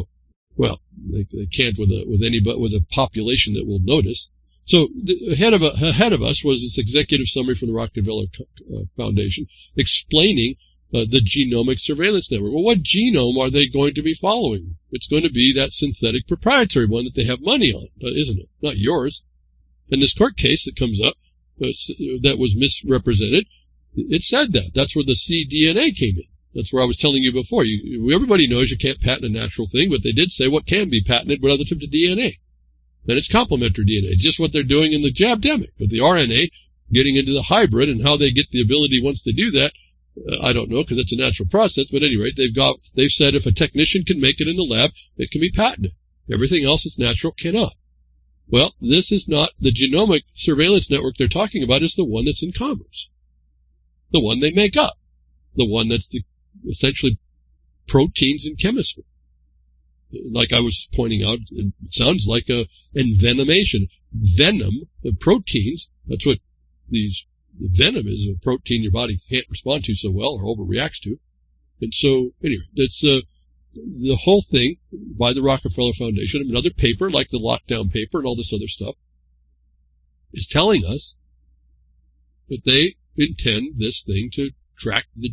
they can't with a population that will notice. So ahead of us was this executive summary from the Rockefeller Foundation explaining the genomic surveillance network. Well, what genome are they going to be following? It's going to be that synthetic proprietary one that they have money on, isn't it? Not yours. And this court case that comes up that was misrepresented, it said that. That's where the cDNA came in. That's where I was telling you before. Everybody knows you can't patent a natural thing, but they did say what can be patented relative to DNA. And it's complementary DNA, just what they're doing in the jabdemic. But the RNA, getting into the hybrid and how they get the ability once to do that, I don't know, because it's a natural process. But at any rate, they've said if a technician can make it in the lab, it can be patented. Everything else that's natural cannot. Well, this is not the genomic surveillance network they're talking about. Is the one that's in commerce, the one they make up, the one that's essentially proteins in chemistry. Like I was pointing out, it sounds like envenomation. Venom, the proteins, that's what venom is, a protein your body can't respond to so well or overreacts to. And so, anyway, that's the whole thing by the Rockefeller Foundation, another paper like the lockdown paper and all this other stuff, is telling us that they intend this thing to track the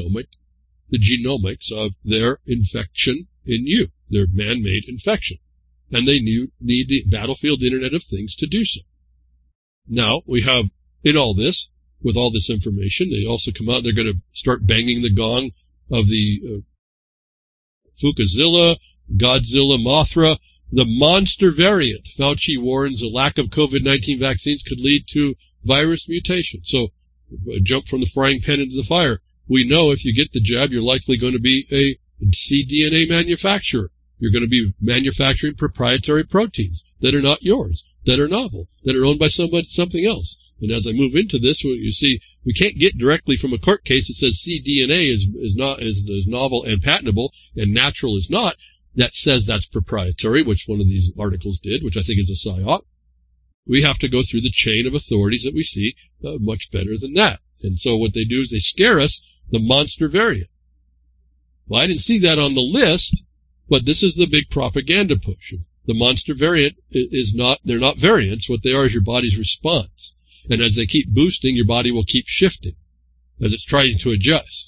genomics of their infection in you, their man-made infection. And they need the battlefield Internet of Things to do so. Now, we have, in all this, with all this information, they also come out, they're going to start banging the gong of the Fukushima, Godzilla, Mothra, the monster variant. Fauci warns a lack of COVID-19 vaccines could lead to virus mutation. So, jump from the frying pan into the fire. We know if you get the jab, you're likely going to be a cDNA manufacturer. You're going to be manufacturing proprietary proteins that are not yours, that are novel, that are owned by something else. And as I move into this, you see, we can't get directly from a court case that says cDNA is novel and patentable and natural is not, that says that's proprietary, which one of these articles did, which I think is a psyop. We have to go through the chain of authorities that we see much better than that. And so what they do is they scare us, the monster variant. Well, I didn't see that on the list, but this is the big propaganda push. The monster variant they're not variants. What they are is your body's response. And as they keep boosting, your body will keep shifting as it's trying to adjust.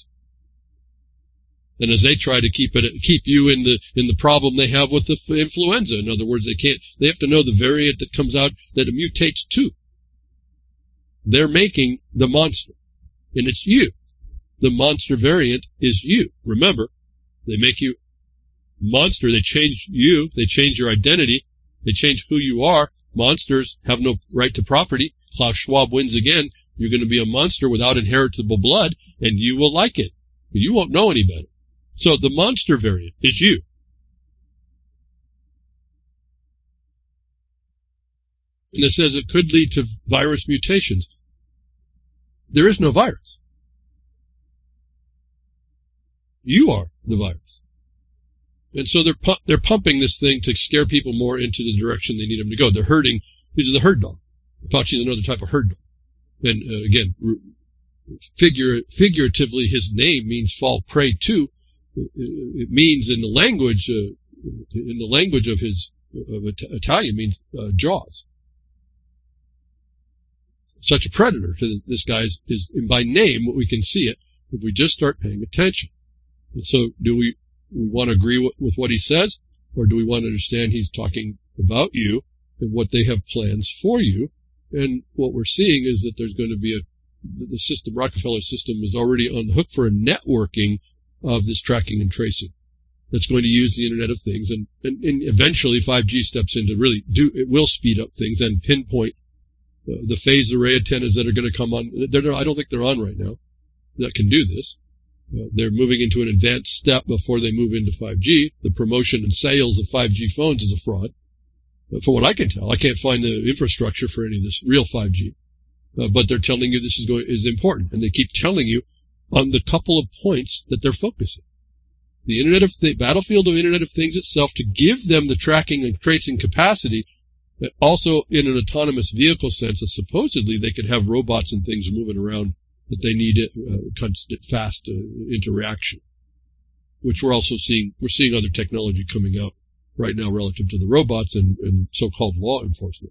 And as they try to keep you in the problem they have with the influenza. In other words, they have to know the variant that comes out that it mutates to. They're making the monster. And it's you. The monster variant is you. Remember, they make you monster. They change you. They change your identity. They change who you are. Monsters have no right to property. Klaus Schwab wins again. You're going to be a monster without inheritable blood, and you will like it. You won't know any better. So the monster variant is you. And it says it could lead to virus mutations. There is no virus. You are the virus. And so they're pumping this thing to scare people more into the direction they need them to go. They're herding. These are the herd dog. Fauci is another type of herd dog. And again, figuratively, his name means fall prey to. It means in the language of Italian means jaws. Such a predator to this guy is by name. We can see it if we just start paying attention. And so, do we want to agree with what he says, or do we want to understand he's talking about you and what they have plans for you? And what we're seeing is that there's going to be the system, Rockefeller system, is already on the hook for a networking of this tracking and tracing that's going to use the Internet of Things, and eventually 5G steps in to really it will speed up things and pinpoint the phased array antennas that are going to come on. I don't think they're on right now that can do this. They're moving into an advanced step before they move into 5G. The promotion and sales of 5G phones is a fraud. From what I can tell, I can't find the infrastructure for any of this real 5G. But they're telling you this is important, and they keep telling you on the couple of points that they're focusing. The battlefield of Internet of Things itself, to give them the tracking and tracing capacity, but also in an autonomous vehicle sense, that supposedly they could have robots and things moving around, that they need constant, fast interaction, which we're also seeing. We're seeing other technology coming out right now relative to the robots and so-called law enforcement.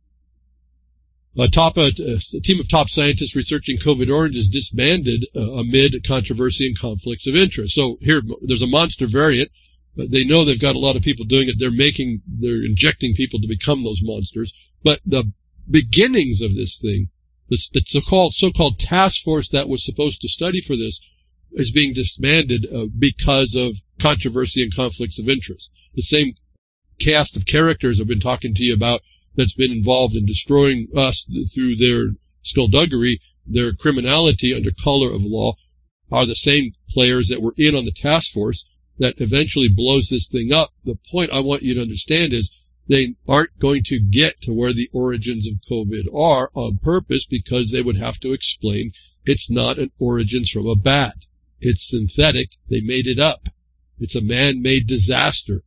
A team of top scientists researching COVID Orange is disbanded amid controversy and conflicts of interest. So here, there's a monster variant, but they know they've got a lot of people doing it. They're injecting people to become those monsters. But the beginnings of this thing, the so-called task force that was supposed to study for this, is being disbanded because of controversy and conflicts of interest. The same cast of characters I've been talking to you about that's been involved in destroying us through their skullduggery, their criminality under color of law, are the same players that were in on the task force that eventually blows this thing up. The point I want you to understand is they aren't going to get to where the origins of COVID are on purpose, because they would have to explain it's not an origins from a bat. It's synthetic. They made it up. It's a man-made disaster.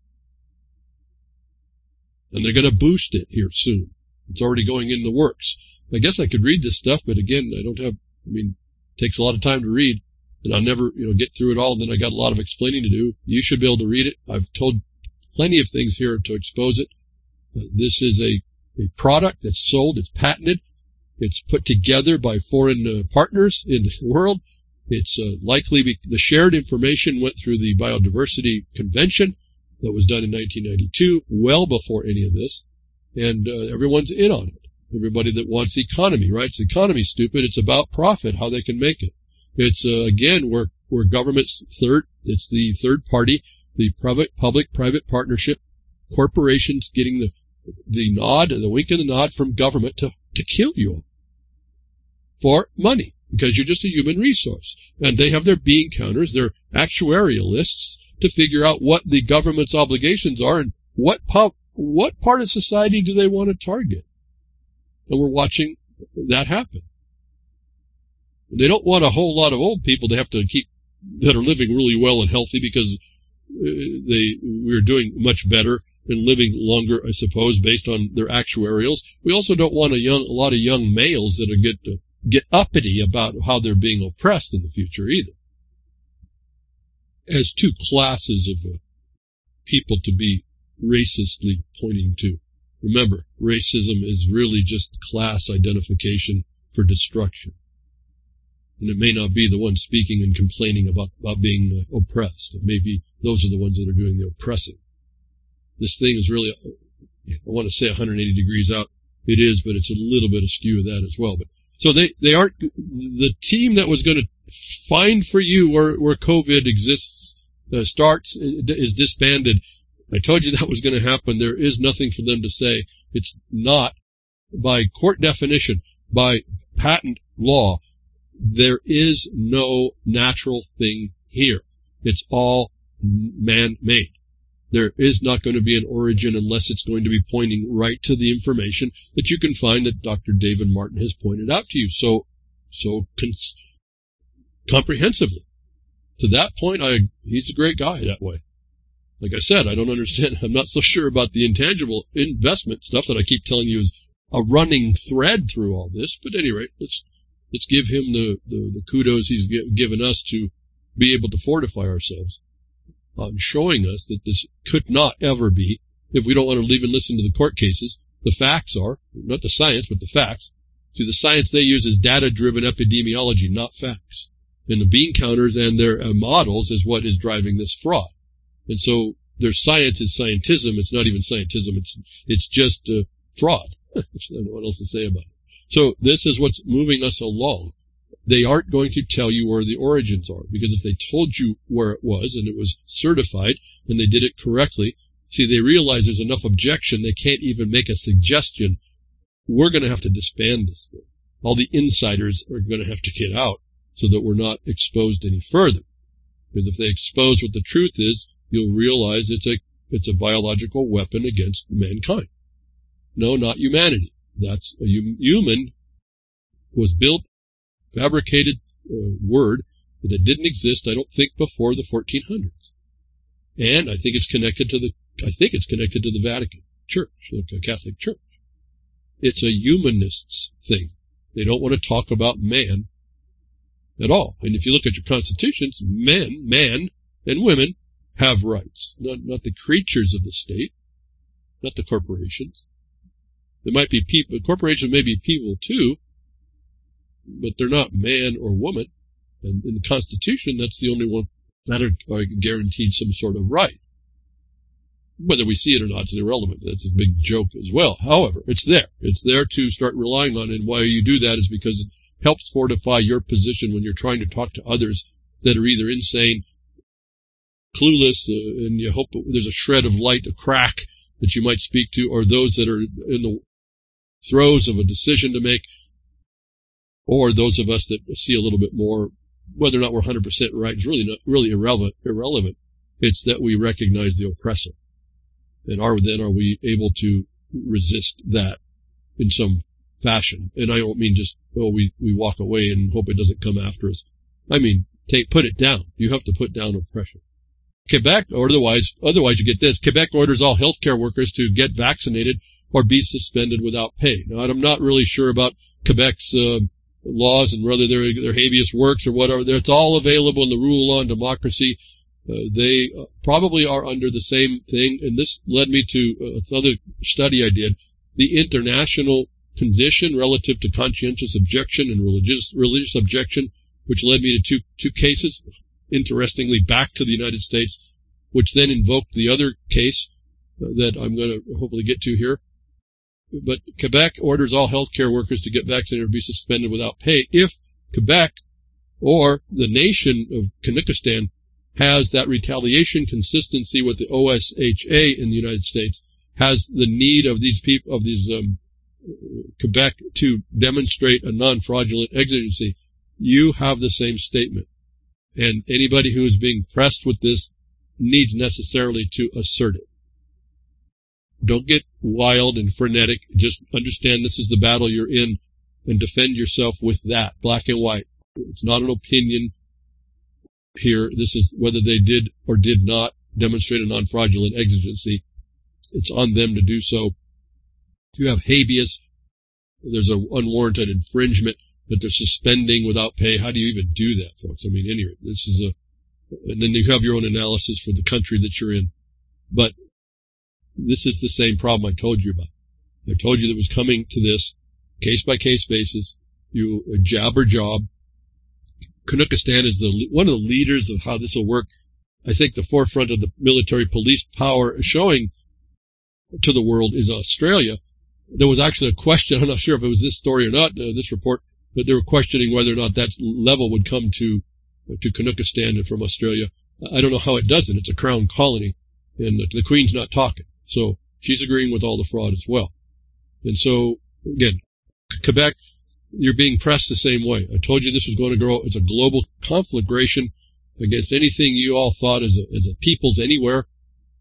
And they're going to boost it here soon. It's already going in the works. I guess I could read this stuff, but again, it takes a lot of time to read, and I'll never, get through it all. And then I got a lot of explaining to do. You should be able to read it. I've told plenty of things here to expose it. This is a product that's sold. It's patented. It's put together by foreign partners in the world. It's likely the shared information went through the Biodiversity Convention that was done in 1992, well before any of this, and everyone's in on it. Everybody that wants economy, right? It's economy, stupid. It's about profit, how they can make it. It's, again, where government's it's the third party, the public-private partnership, corporations getting the nod, the wink and the nod from government to kill you for money, because you're just a human resource. And they have their bean counters, their actuarial lists, to figure out what the government's obligations are and what part of society do they want to target. And we're watching that happen. They don't want a whole lot of old people to have to keep that are living really well and healthy, because we're doing much better and living longer, I suppose, based on their actuarials. We also don't want a lot of young males that get uppity about how they're being oppressed in the future either. As two classes of people to be racistly pointing to. Remember, racism is really just class identification for destruction. And it may not be the ones speaking and complaining about being oppressed. It may be those are the ones that are doing the oppressing. This thing is really, I want to say 180 degrees out. It is, but it's a little bit askew of that as well. But so they aren't, the team that was going to find for you where COVID exists, is disbanded. I told you that was going to happen. There is nothing for them to say. It's not, by court definition, by patent law, there is no natural thing here. It's all man-made. There is not going to be an origin unless it's going to be pointing right to the information that you can find that Dr. David Martin has pointed out to you so comprehensively. To that point, he's a great guy that way. Like I said, I don't understand. I'm not so sure about the intangible investment stuff that I keep telling you is a running thread through all this. But at any rate, let's give him the kudos he's given us to be able to fortify ourselves on showing us that this could not ever be, if we don't want to even listen to the court cases, the facts are, not the science, but the facts. See, the science they use is data-driven epidemiology, not facts. And the bean counters and their models is what is driving this fraud. And so their science is scientism. It's not even scientism. It's just fraud. I don't know what else to say about it. So this is what's moving us along. They aren't going to tell you where the origins are, because if they told you where it was and it was certified and they did it correctly, see, they realize there's enough objection they can't even make a suggestion. We're going to have to disband this thing. All the insiders are going to have to get out so that we're not exposed any further. Because if they expose what the truth is, you'll realize it's a biological weapon against mankind. No, not humanity. That's a human was built, fabricated word that didn't exist, I don't think, before the 1400s. And I think it's connected to the Vatican Church, the Catholic Church. It's a humanist's thing. They don't want to talk about man at all. And if you look at your constitutions, man and women have rights, not the creatures of the state, not the corporations. There might be people, corporations may be people too, but they're not man or woman. And in the Constitution, that's the only one that are guaranteed some sort of right. Whether we see it or not is irrelevant. That's a big joke as well. However, it's there. It's there to start relying on. And why you do that is because it helps fortify your position when you're trying to talk to others that are either insane, clueless, and you hope there's a shred of light, a crack that you might speak to, or those that are in the throes of a decision to make, or those of us that see a little bit more. Whether or not we're 100% right is really irrelevant. It's that we recognize the oppressor. And then are we able to resist that in some fashion? And I don't mean just, we walk away and hope it doesn't come after us. I mean, put it down. You have to put down oppression. Quebec, or otherwise you get this. Quebec orders all healthcare workers to get vaccinated or be suspended without pay. Now, I'm not really sure about Quebec's laws and whether their habeas works or whatever. It's all available in the Rule on Democracy. They probably are under the same thing, and this led me to another study I did, the international condition relative to conscientious objection and religious objection, which led me to two cases, interestingly, back to the United States, which then invoked the other case that I'm going to hopefully get to here. But Quebec orders all healthcare workers to get vaccinated or be suspended without pay if Quebec or the nation of Kazakhstan has that retaliation consistency with the OSHA in the United States, has the need of these people, of these Quebec to demonstrate a non-fraudulent exigency. You have the same statement. And anybody who is being pressed with this needs necessarily to assert it. Don't get wild and frenetic. Just understand this is the battle you're in and defend yourself with that, black and white. It's not an opinion here. This is whether they did or did not demonstrate a non-fraudulent exigency. It's on them to do so. If you have habeas, there's an unwarranted infringement that they're suspending without pay. How do you even do that, folks? I mean, anyway, this is and then you have your own analysis for the country that you're in. But this is the same problem I told you about. I told you that was coming to this case-by-case basis. You job. Kazakhstan is one of the leaders of how this will work. I think the forefront of the military police power showing to the world is Australia. There was actually a question, I'm not sure if it was this story or not, this report, but they were questioning whether or not that level would come to Kazakhstan from Australia. I don't know how it doesn't. It's a crown colony, and the Queen's not talking. So she's agreeing with all the fraud as well. And so, again, Quebec, you're being pressed the same way. I told you this was going to grow. It's a global conflagration against anything you all thought as a peoples anywhere.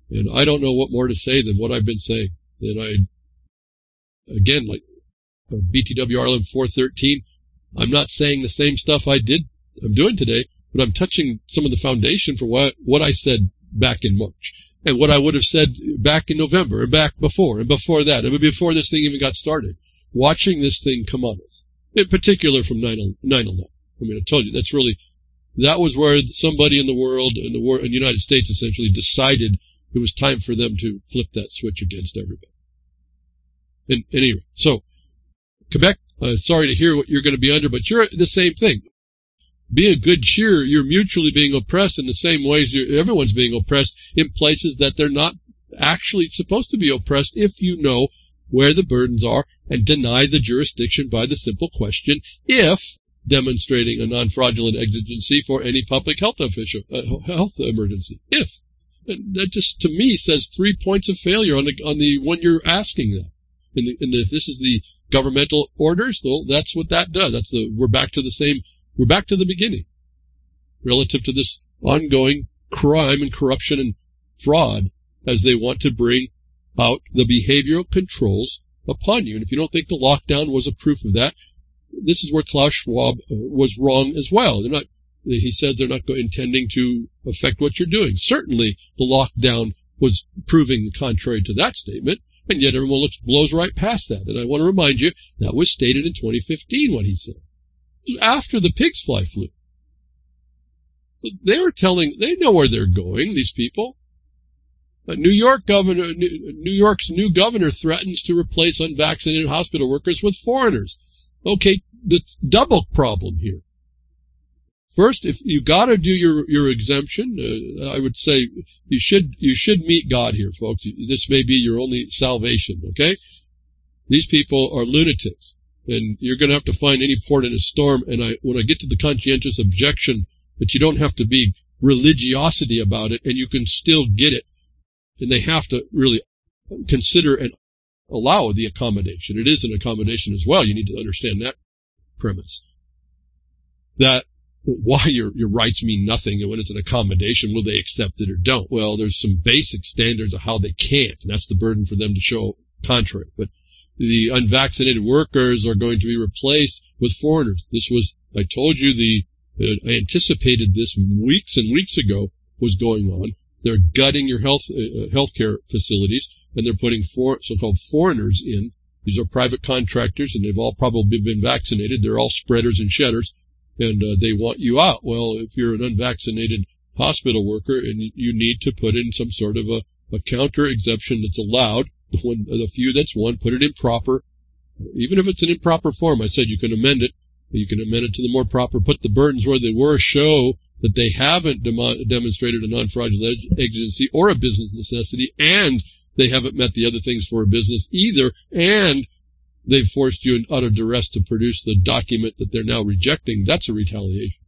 And I don't know what more to say than what I've been saying. And again, like BTW RLM 413, I'm not saying the same stuff I'm doing today, but I'm touching some of the foundation for what I said back in March, and what I would have said back in November, and back before, and before that, and before this thing even got started. Watching this thing come on us, in particular from 9/11. I mean, I told you, that was where somebody in the world, in the United States essentially decided it was time for them to flip that switch against everybody. And anyway, so Quebec, sorry to hear what you're going to be under, but you're the same thing. Be a good cheer. You're mutually being oppressed in the same ways everyone's being oppressed in places that they're not actually supposed to be oppressed, if you know where the burdens are and deny the jurisdiction by the simple question, if demonstrating a non-fraudulent exigency for any public health emergency. If. And that just, to me, says 3 points of failure on the when you're asking that. If this is the governmental orders, well, that's what that does. We're back to the beginning relative to this ongoing crime and corruption and fraud as they want to bring out the behavioral controls upon you. And if you don't think the lockdown was a proof of that, this is where Klaus Schwab was wrong as well. He said they're not intending to affect what you're doing. Certainly the lockdown was proving contrary to that statement, and yet everyone blows right past that. And I want to remind you, that was stated in 2015, what he said. After the pigs fly flu. They know where they're going, these people. New York's new governor threatens to replace unvaccinated hospital workers with foreigners. Okay, the double problem here. First, if you got to do your exemption, I would say you should meet God here, folks. This may be your only salvation. Okay, these people are lunatics, and you're going to have to find any port in a storm. And when I get to the conscientious objection that you don't have to be religiosity about it, and you can still get it, and they have to really consider and allow the accommodation. It is an accommodation as well. You need to understand that premise. That why your rights mean nothing, and when it's an accommodation, will they accept it or don't? Well, there's some basic standards of how they can't, and that's the burden for them to show contrary. But the unvaccinated workers are going to be replaced with foreigners. I told you, I anticipated this weeks and weeks ago was going on. They're gutting your healthcare facilities, and they're putting so-called foreigners in. These are private contractors, and they've all probably been vaccinated. They're all spreaders and shedders, and they want you out. Well, if you're an unvaccinated hospital worker, and you need to put in some sort of a counter exemption that's allowed, the few that's one, put it in proper. Even if it's an improper form, I said you can amend it. You can amend it to the more proper, put the burdens where they were, show that they haven't demonstrated a non-fraudulent exigency or a business necessity, and they haven't met the other things for a business either, and they've forced you out of duress to produce the document that they're now rejecting. That's a retaliation.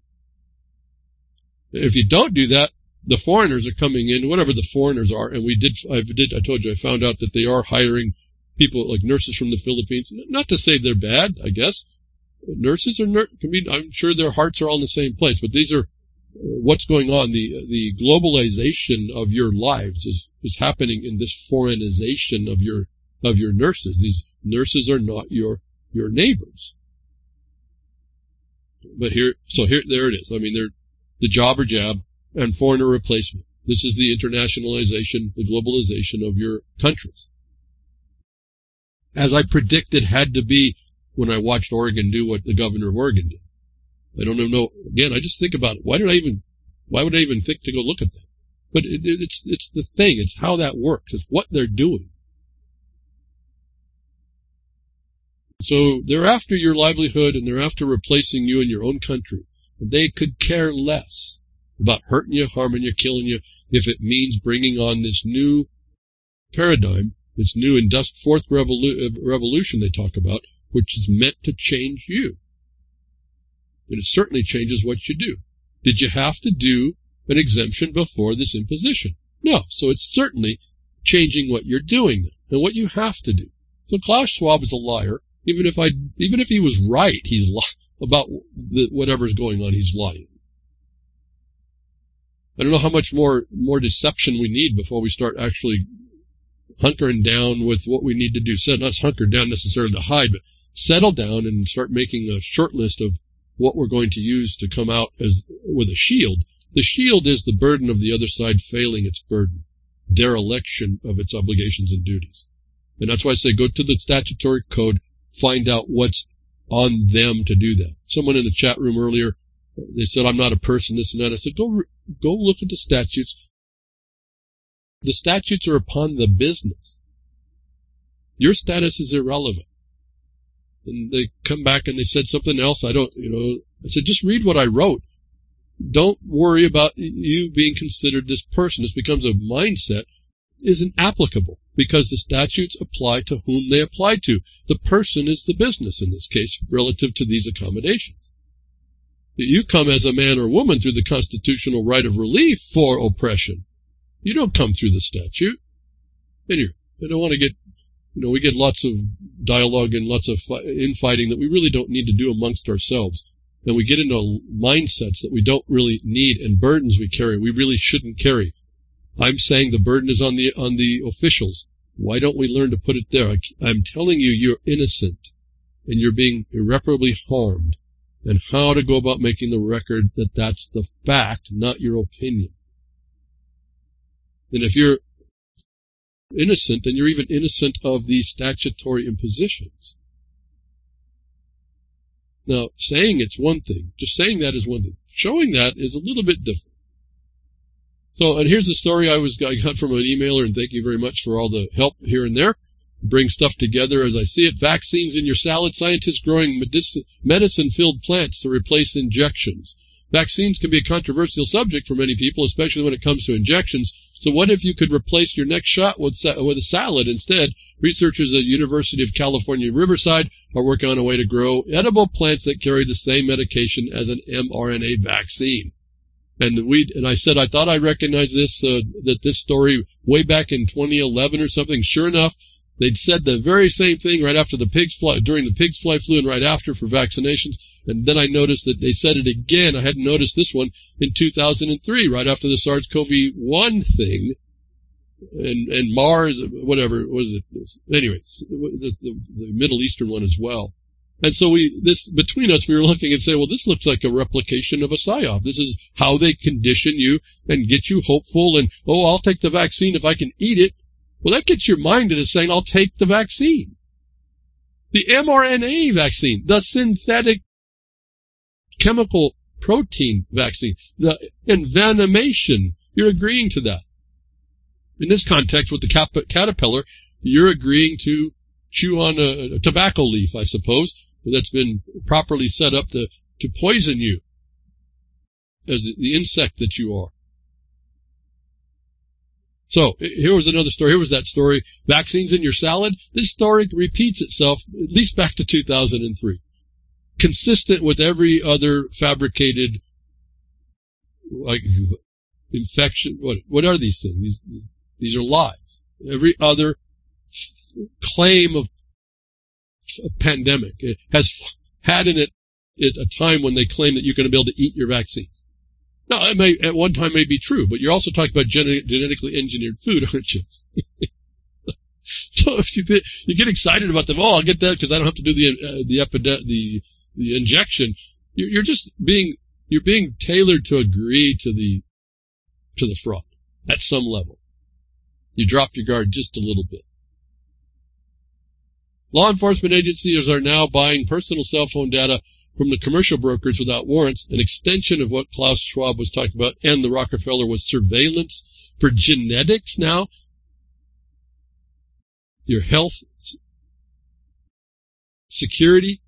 If you don't do that, the foreigners are coming in, whatever the foreigners are, and I told you, I found out that they are hiring people like nurses from the Philippines. Not to say they're bad, I guess. Nurses I'm sure their hearts are all in the same place, but these are what's going on. The globalization of your lives is happening in this foreignization of your nurses. These nurses are not your neighbors. But there it is. I mean, they're the job or jab and foreigner replacement. This is the internationalization, the globalization of your countries. As I predicted had to be when I watched Oregon do what the governor of Oregon did. I don't know. Again, I just think about it. Why would I even think to go look at that? But it's the thing. It's how that works. It's what they're doing. So they're after your livelihood, and they're after replacing you in your own country. They could care less about hurting you, harming you, killing you, if it means bringing on this new paradigm, this new fourth revolution they talk about, which is meant to change you. And it certainly changes what you do. Did you have to do an exemption before this imposition? No. So it's certainly changing what you're doing and what you have to do. So Klaus Schwab is a liar. Even if he was right, he's about whatever's going on, he's lying. I don't know how much more deception we need before we start actually hunkering down with what we need to do. So not hunker down necessarily to hide, but settle down and start making a short list of what we're going to use to come out as with a shield. The shield is the burden of the other side failing its burden, dereliction of its obligations and duties. And that's why I say go to the statutory code, find out what's on them to do that. Someone in the chat room earlier, they said, I'm not a person, this and that. I said, go look at the statutes. The statutes are upon the business. Your status is irrelevant. And they come back and they said something else. I said, just read what I wrote. Don't worry about you being considered this person. This becomes a mindset, isn't applicable because the statutes apply to whom they apply to. The person is the business in this case relative to these accommodations. You come as a man or woman through the constitutional right of relief for oppression. You don't come through the statute. Anyway, I don't want to get, we get lots of dialogue and lots of infighting that we really don't need to do amongst ourselves. And we get into mindsets that we don't really need and burdens we carry we really shouldn't carry. I'm saying the burden is on the officials. Why don't we learn to put it there? I'm telling you, you're innocent and you're being irreparably harmed. And how to go about making the record that that's the fact, not your opinion. And if you're innocent, then you're even innocent of these statutory impositions. Now, saying it's one thing. Just saying that is one thing. Showing that is a little bit different. So, and here's the story I got from an emailer, and thank you very much for all the help here and there. Bring stuff together as I see it. Vaccines in your salad. Scientists growing medicine-filled plants to replace injections. Vaccines can be a controversial subject for many people, especially when it comes to injections. So what if you could replace your next shot with a salad instead? Researchers at the University of California, Riverside are working on a way to grow edible plants that carry the same medication as an mRNA vaccine. And I said I thought I recognized this story way back in 2011 or something. Sure enough, they'd said the very same thing right after during the pig's fly flu and right after for vaccinations. And then I noticed that they said it again. I hadn't noticed this one in 2003, right after the SARS-CoV-1 thing. And MARS, whatever, was it? Anyway, the Middle Eastern one as well. And so between us, we were looking and saying, well, this looks like a replication of a PSYOP. This is how they condition you and get you hopeful and, oh, I'll take the vaccine if I can eat it. Well, that gets your mind into saying, I'll take the vaccine. The mRNA vaccine, the synthetic chemical protein vaccine, the envenomation, you're agreeing to that. In this context, with the caterpillar, you're agreeing to chew on a tobacco leaf, I suppose, that's been properly set up to poison you as the insect that you are. So, here was another story. Here was that story, vaccines in your salad. This story repeats itself, at least back to 2003. Consistent with every other fabricated, like, infection. What are these things? These are lies. Every other claim of a pandemic has had in it a time when they claim that you're going to be able to eat your vaccines. Now, it may at one time may be true, but you're also talking about genetically engineered food, aren't you? So if you get excited about them, oh, I'll get that because I don't have to do the injection. You're just being tailored to agree to the fraud at some level. You drop your guard just a little bit. Law enforcement agencies are now buying personal cell phone data from the commercial brokers without warrants, an extension of what Klaus Schwab was talking about, and the Rockefeller was surveillance for genetics now. Your health, security,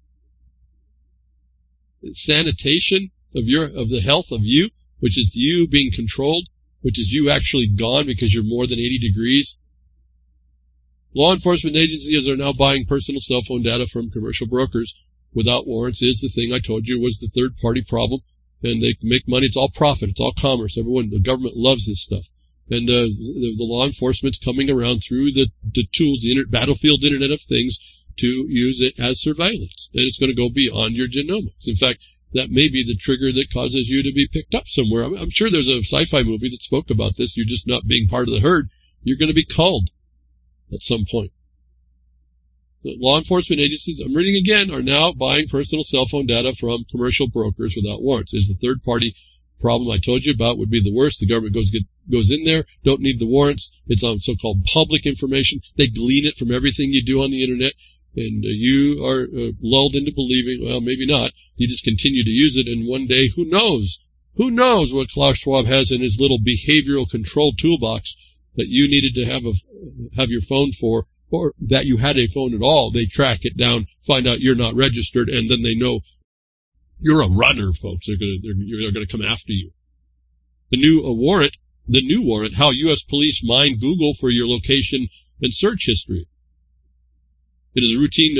sanitation of the health of you, which is you being controlled, which is you actually gone because you're more than 80 degrees. Law enforcement agencies are now buying personal cell phone data from commercial brokers without warrants is the thing I told you was the third-party problem, and they make money. It's all profit. It's all commerce. The government loves this stuff. And the law enforcement's coming around through the tools, the battlefield Internet of Things, to use it as surveillance. And it's going to go beyond your genomics. In fact, that may be the trigger that causes you to be picked up somewhere. I'm sure there's a sci-fi movie that spoke about this. You're just not being part of the herd. You're going to be culled at some point. The law enforcement agencies, I'm reading again, are now buying personal cell phone data from commercial brokers without warrants. Is the third-party problem I told you about would be the worst. The government goes in there, don't need the warrants. It's on so-called public information. They glean it from everything you do on the Internet, and you are lulled into believing, well, maybe not. You just continue to use it, and one day, who knows? Who knows what Klaus Schwab has in his little behavioral control toolbox that you needed to have your phone for, or that you had a phone at all. They track it down, find out you're not registered, and then they know you're a runner, folks. They're going to come after you. The new warrant, how U.S. police mine Google for your location and search history. It was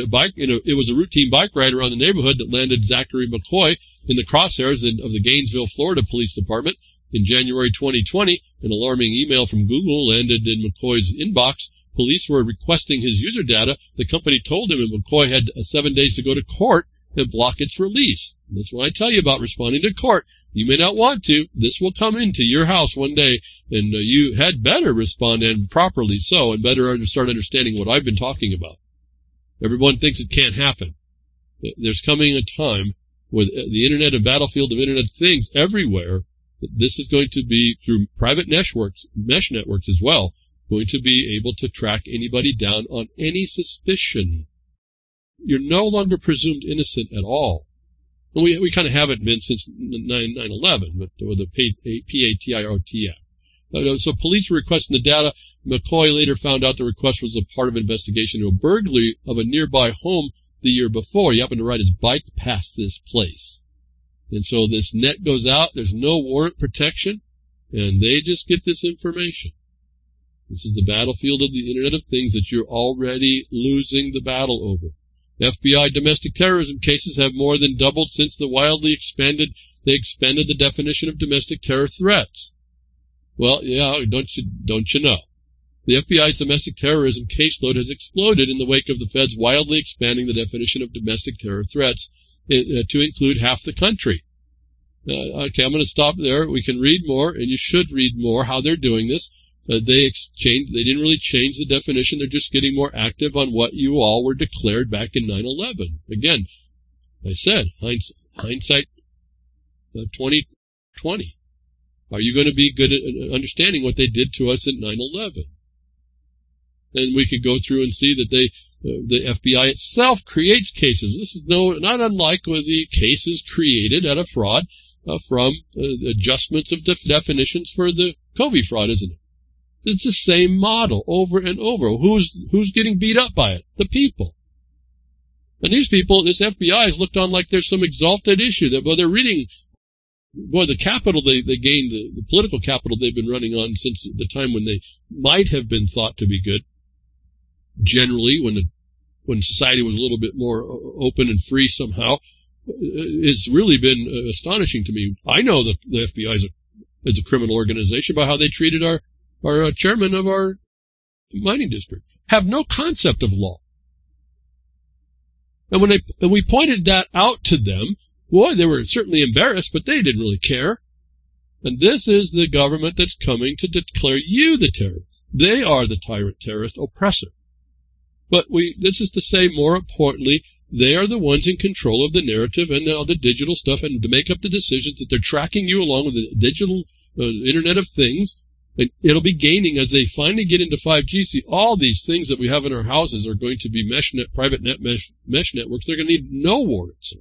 a routine bike ride around the neighborhood that landed Zachary McCoy in the crosshairs of the Gainesville, Florida Police Department. In January 2020, an alarming email from Google landed in McCoy's inbox. Police were requesting his user data. The company told him that McCoy had 7 days to go to court and block its release. And that's what I tell you about responding to court. You may not want to. This will come into your house one day, and you had better respond, and properly so, and better start understanding what I've been talking about. Everyone thinks it can't happen. There's coming a time with the Internet and battlefield of Internet things everywhere. This is going to be, through private mesh networks as well, going to be able to track anybody down on any suspicion. You're no longer presumed innocent at all. And we kind of haven't been since 9/11, but with the PATIRT Act. So police were requesting the data. McCoy later found out the request was a part of an investigation into a burglary of a nearby home the year before. He happened to ride his bike past this place. And so this net goes out. There's no warrant protection, and they just get this information. This is the battlefield of the Internet of Things that you're already losing the battle over. FBI domestic terrorism cases have more than doubled since they expanded the definition of domestic terror threats. Well, yeah, don't you know? The FBI's domestic terrorism caseload has exploded in the wake of the feds wildly expanding the definition of domestic terror threats to include half the country. Okay, I'm going to stop there. We can read more, and you should read more how they're doing this. They didn't really change the definition. They're just getting more active on what you all were declared back in 9/11. Again, I said, hindsight 2020. Are you going to be good at understanding what they did to us at 9/11? And we could go through and see that the FBI itself creates cases. This is not unlike the cases created out of fraud from adjustments of definitions for the COVID fraud, isn't it? It's the same model over and over. Who's getting beat up by it? The people. And these people, this FBI has looked on like there's some exalted issue that, they're reading. Boy, the capital they gained, the political capital they've been running on since the time when they might have been thought to be good. Generally, when society was a little bit more open and free somehow, it's really been astonishing to me. I know that the FBI is a criminal organization by how they treated our chairman of our mining district. Have no concept of law. And when we pointed that out to them, boy, they were certainly embarrassed, but they didn't really care. And this is the government that's coming to declare you the terrorist. They are the tyrant, terrorist, oppressor. But this is to say, more importantly, they are the ones in control of the narrative and all the digital stuff, and to make up the decisions that they're tracking you along with the digital Internet of Things. And it'll be gaining as they finally get into 5G. See, all these things that we have in our houses are going to be private mesh networks. They're going to need no warrants.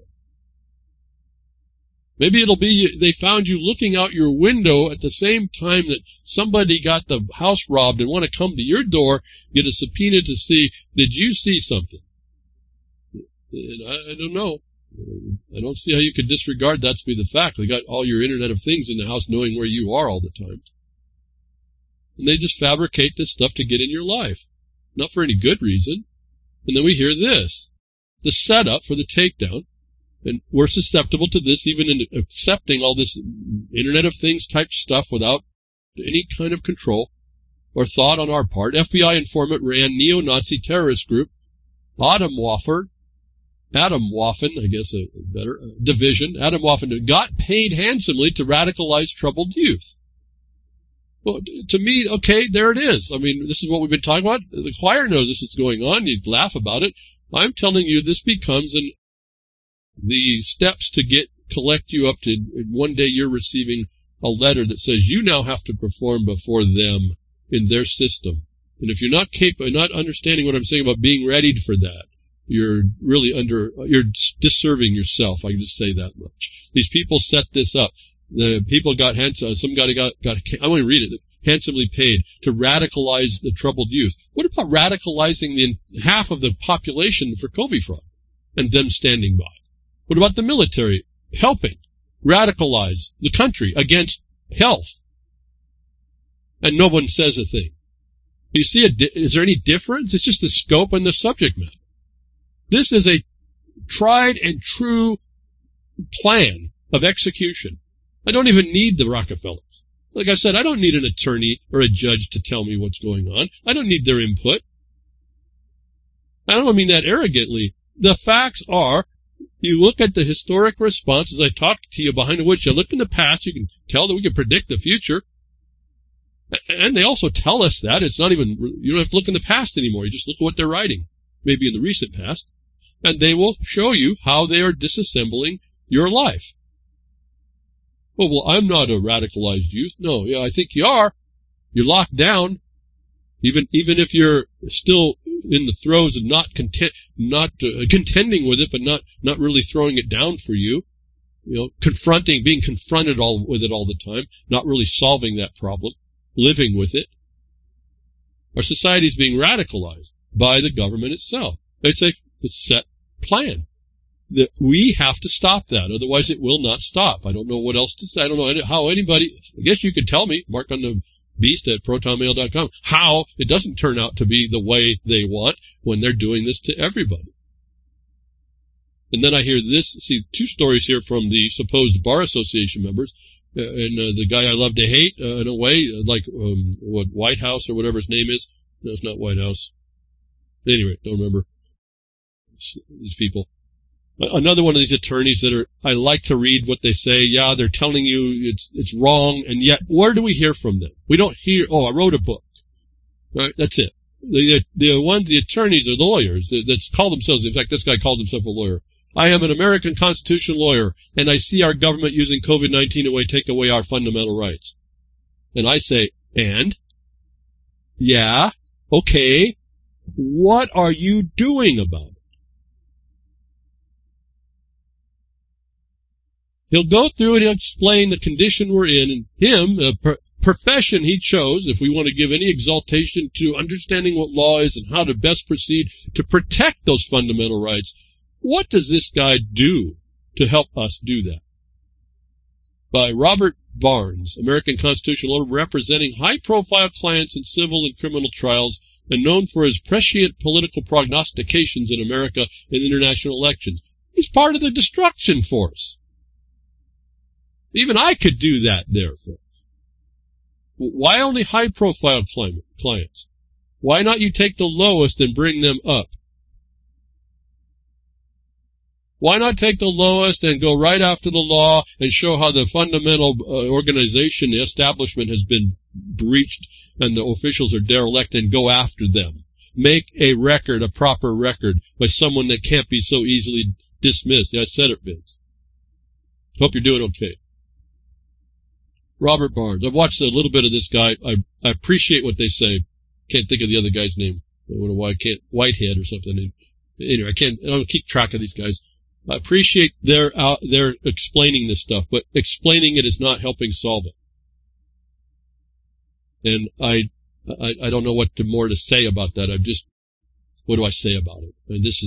Maybe it'll be they found you looking out your window at the same time that somebody got the house robbed and want to come to your door, get a subpoena to see, did you see something? And I don't know. I don't see how you could disregard that to be the fact. They got all your Internet of Things in the house knowing where you are all the time. And they just fabricate this stuff to get in your life. Not for any good reason. And then we hear this. The setup for the takedown. And we're susceptible to this even in accepting all this Internet of Things type stuff without any kind of control or thought on our part. FBI informant ran neo-Nazi terrorist group Atomwaffen Atomwaffen, I guess a better division, Atomwaffen, got paid handsomely to radicalize troubled youth. Well, to me, okay, there it is. I mean, this is what we've been talking about. The choir knows this is going on. You'd laugh about it. I'm telling you, this becomes the steps to collect you up to one day you're receiving a letter that says you now have to perform before them in their system. And if you're not understanding what I'm saying about being readied for that, you're really you're disserving yourself. I can just say that much. These people set this up. The people got somebody got I want to read it, handsomely paid to radicalize the troubled youth. What about radicalizing half of the population for COVID fraud and them standing by? What about the military helping radicalize the country against health? And no one says a thing. You see, is there any difference? It's just the scope and the subject matter. This is a tried and true plan of execution. I don't even need the Rockefellers. Like I said, I don't need an attorney or a judge to tell me what's going on. I don't need their input. I don't mean that arrogantly. The facts are, you look at the historic response, as I talked to you behind the woods, you look in the past, you can tell that we can predict the future. And they also tell us that. It's not even, you don't have to look in the past anymore. You just look at what they're writing, maybe in the recent past. And they will show you how they are disassembling your life. Well, I'm not a radicalized youth. No, yeah, I think you are. You're locked down. Even if you're still in the throes of not contending with it, but not really throwing it down for you. You know, being confronted with it all the time, not really solving that problem, living with it. Our society is being radicalized by the government itself. It's a set plan. That we have to stop that, otherwise it will not stop. I don't know what else to say. I don't know how anybody, I guess you could tell me, Mark on the Beast at protonmail.com, how it doesn't turn out to be the way they want when they're doing this to everybody. And then I hear two stories here from the supposed Bar Association members, and the guy I love to hate, in a way, like, White House or whatever his name is. No, it's not White House. Anyway, don't remember. These people. Another one of these attorneys that I like to read what they say. Yeah, they're telling you it's wrong, and yet where do we hear from them? We don't hear, I wrote a book. Right, that's it. The attorneys or the lawyers that call themselves, in fact, this guy called himself a lawyer. I am an American constitutional lawyer, and I see our government using COVID-19 to take away our fundamental rights. And I say, and? Yeah, okay. What are you doing about it? He'll go through and he'll explain the condition we're in, and the profession he chose, if we want to give any exaltation to understanding what law is and how to best proceed to protect those fundamental rights. What does this guy do to help us do that? By Robert Barnes, American constitutional lawyer representing high-profile clients in civil and criminal trials and known for his prescient political prognostications in America and international elections. He's part of the destruction force. Even I could do that there, folks. Why only high-profile clients? Why not you take the lowest and bring them up? Why not take the lowest and go right after the law and show how the fundamental organization, the establishment, has been breached and the officials are derelict, and go after them? Make a record, a proper record, by someone that can't be so easily dismissed. Yeah, I said it, Vince. Hope you're doing okay. Robert Barnes. I've watched a little bit of this guy. I appreciate what they say. Can't think of the other guy's name. I don't know why I can't. Whitehead or something. Anyway, I don't keep track of these guys. I appreciate their explaining this stuff, but explaining it is not helping solve it. And I don't know what more to say about that. What do I say about it? And this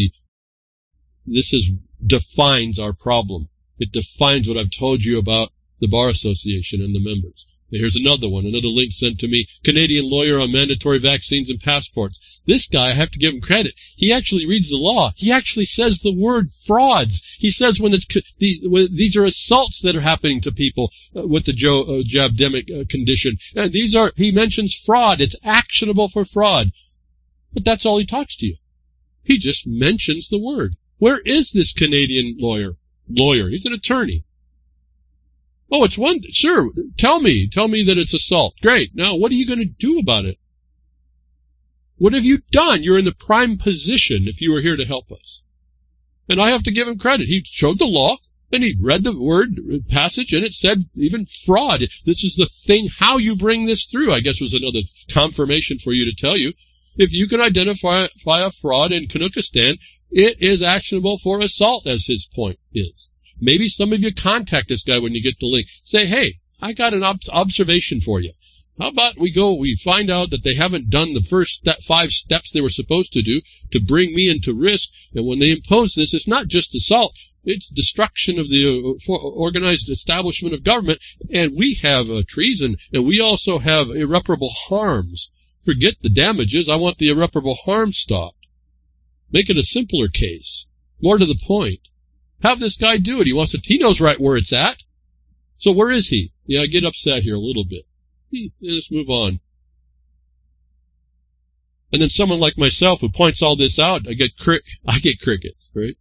defines our problem. It defines what I've told you about the Bar Association and the members. Here's another one, another link sent to me. Canadian lawyer on mandatory vaccines and passports. This guy, I have to give him credit. He actually reads the law. He actually says the word frauds. He says when these are assaults that are happening to people with the jabdemic condition. And he mentions fraud. It's actionable for fraud. But that's all he talks to you. He just mentions the word. Where is this Canadian lawyer? He's an attorney. Oh, it's one. Sure. Tell me that it's assault. Great. Now, what are you going to do about it? What have you done? You're in the prime position if you were here to help us. And I have to give him credit. He showed the law, and he read the word passage, and it said even fraud. This is the thing. How you bring this through, I guess, was another confirmation for you to tell you. If you can identify a fraud in Canuckistan, it is actionable for assault, as his point is. Maybe some of you contact this guy when you get the link. Say, hey, I got an observation for you. How about we find out that they haven't done the first 5 steps they were supposed to do to bring me into risk, and when they impose this, it's not just assault, it's destruction of the organized establishment of government, and we have treason, and we also have irreparable harms. Forget the damages, I want the irreparable harm stopped. Make it a simpler case, more to the point. Have this guy do it. He knows right where it's at. So where is he? Yeah, I get upset here a little bit. Let's move on. And then someone like myself who points all this out, I get crickets, right?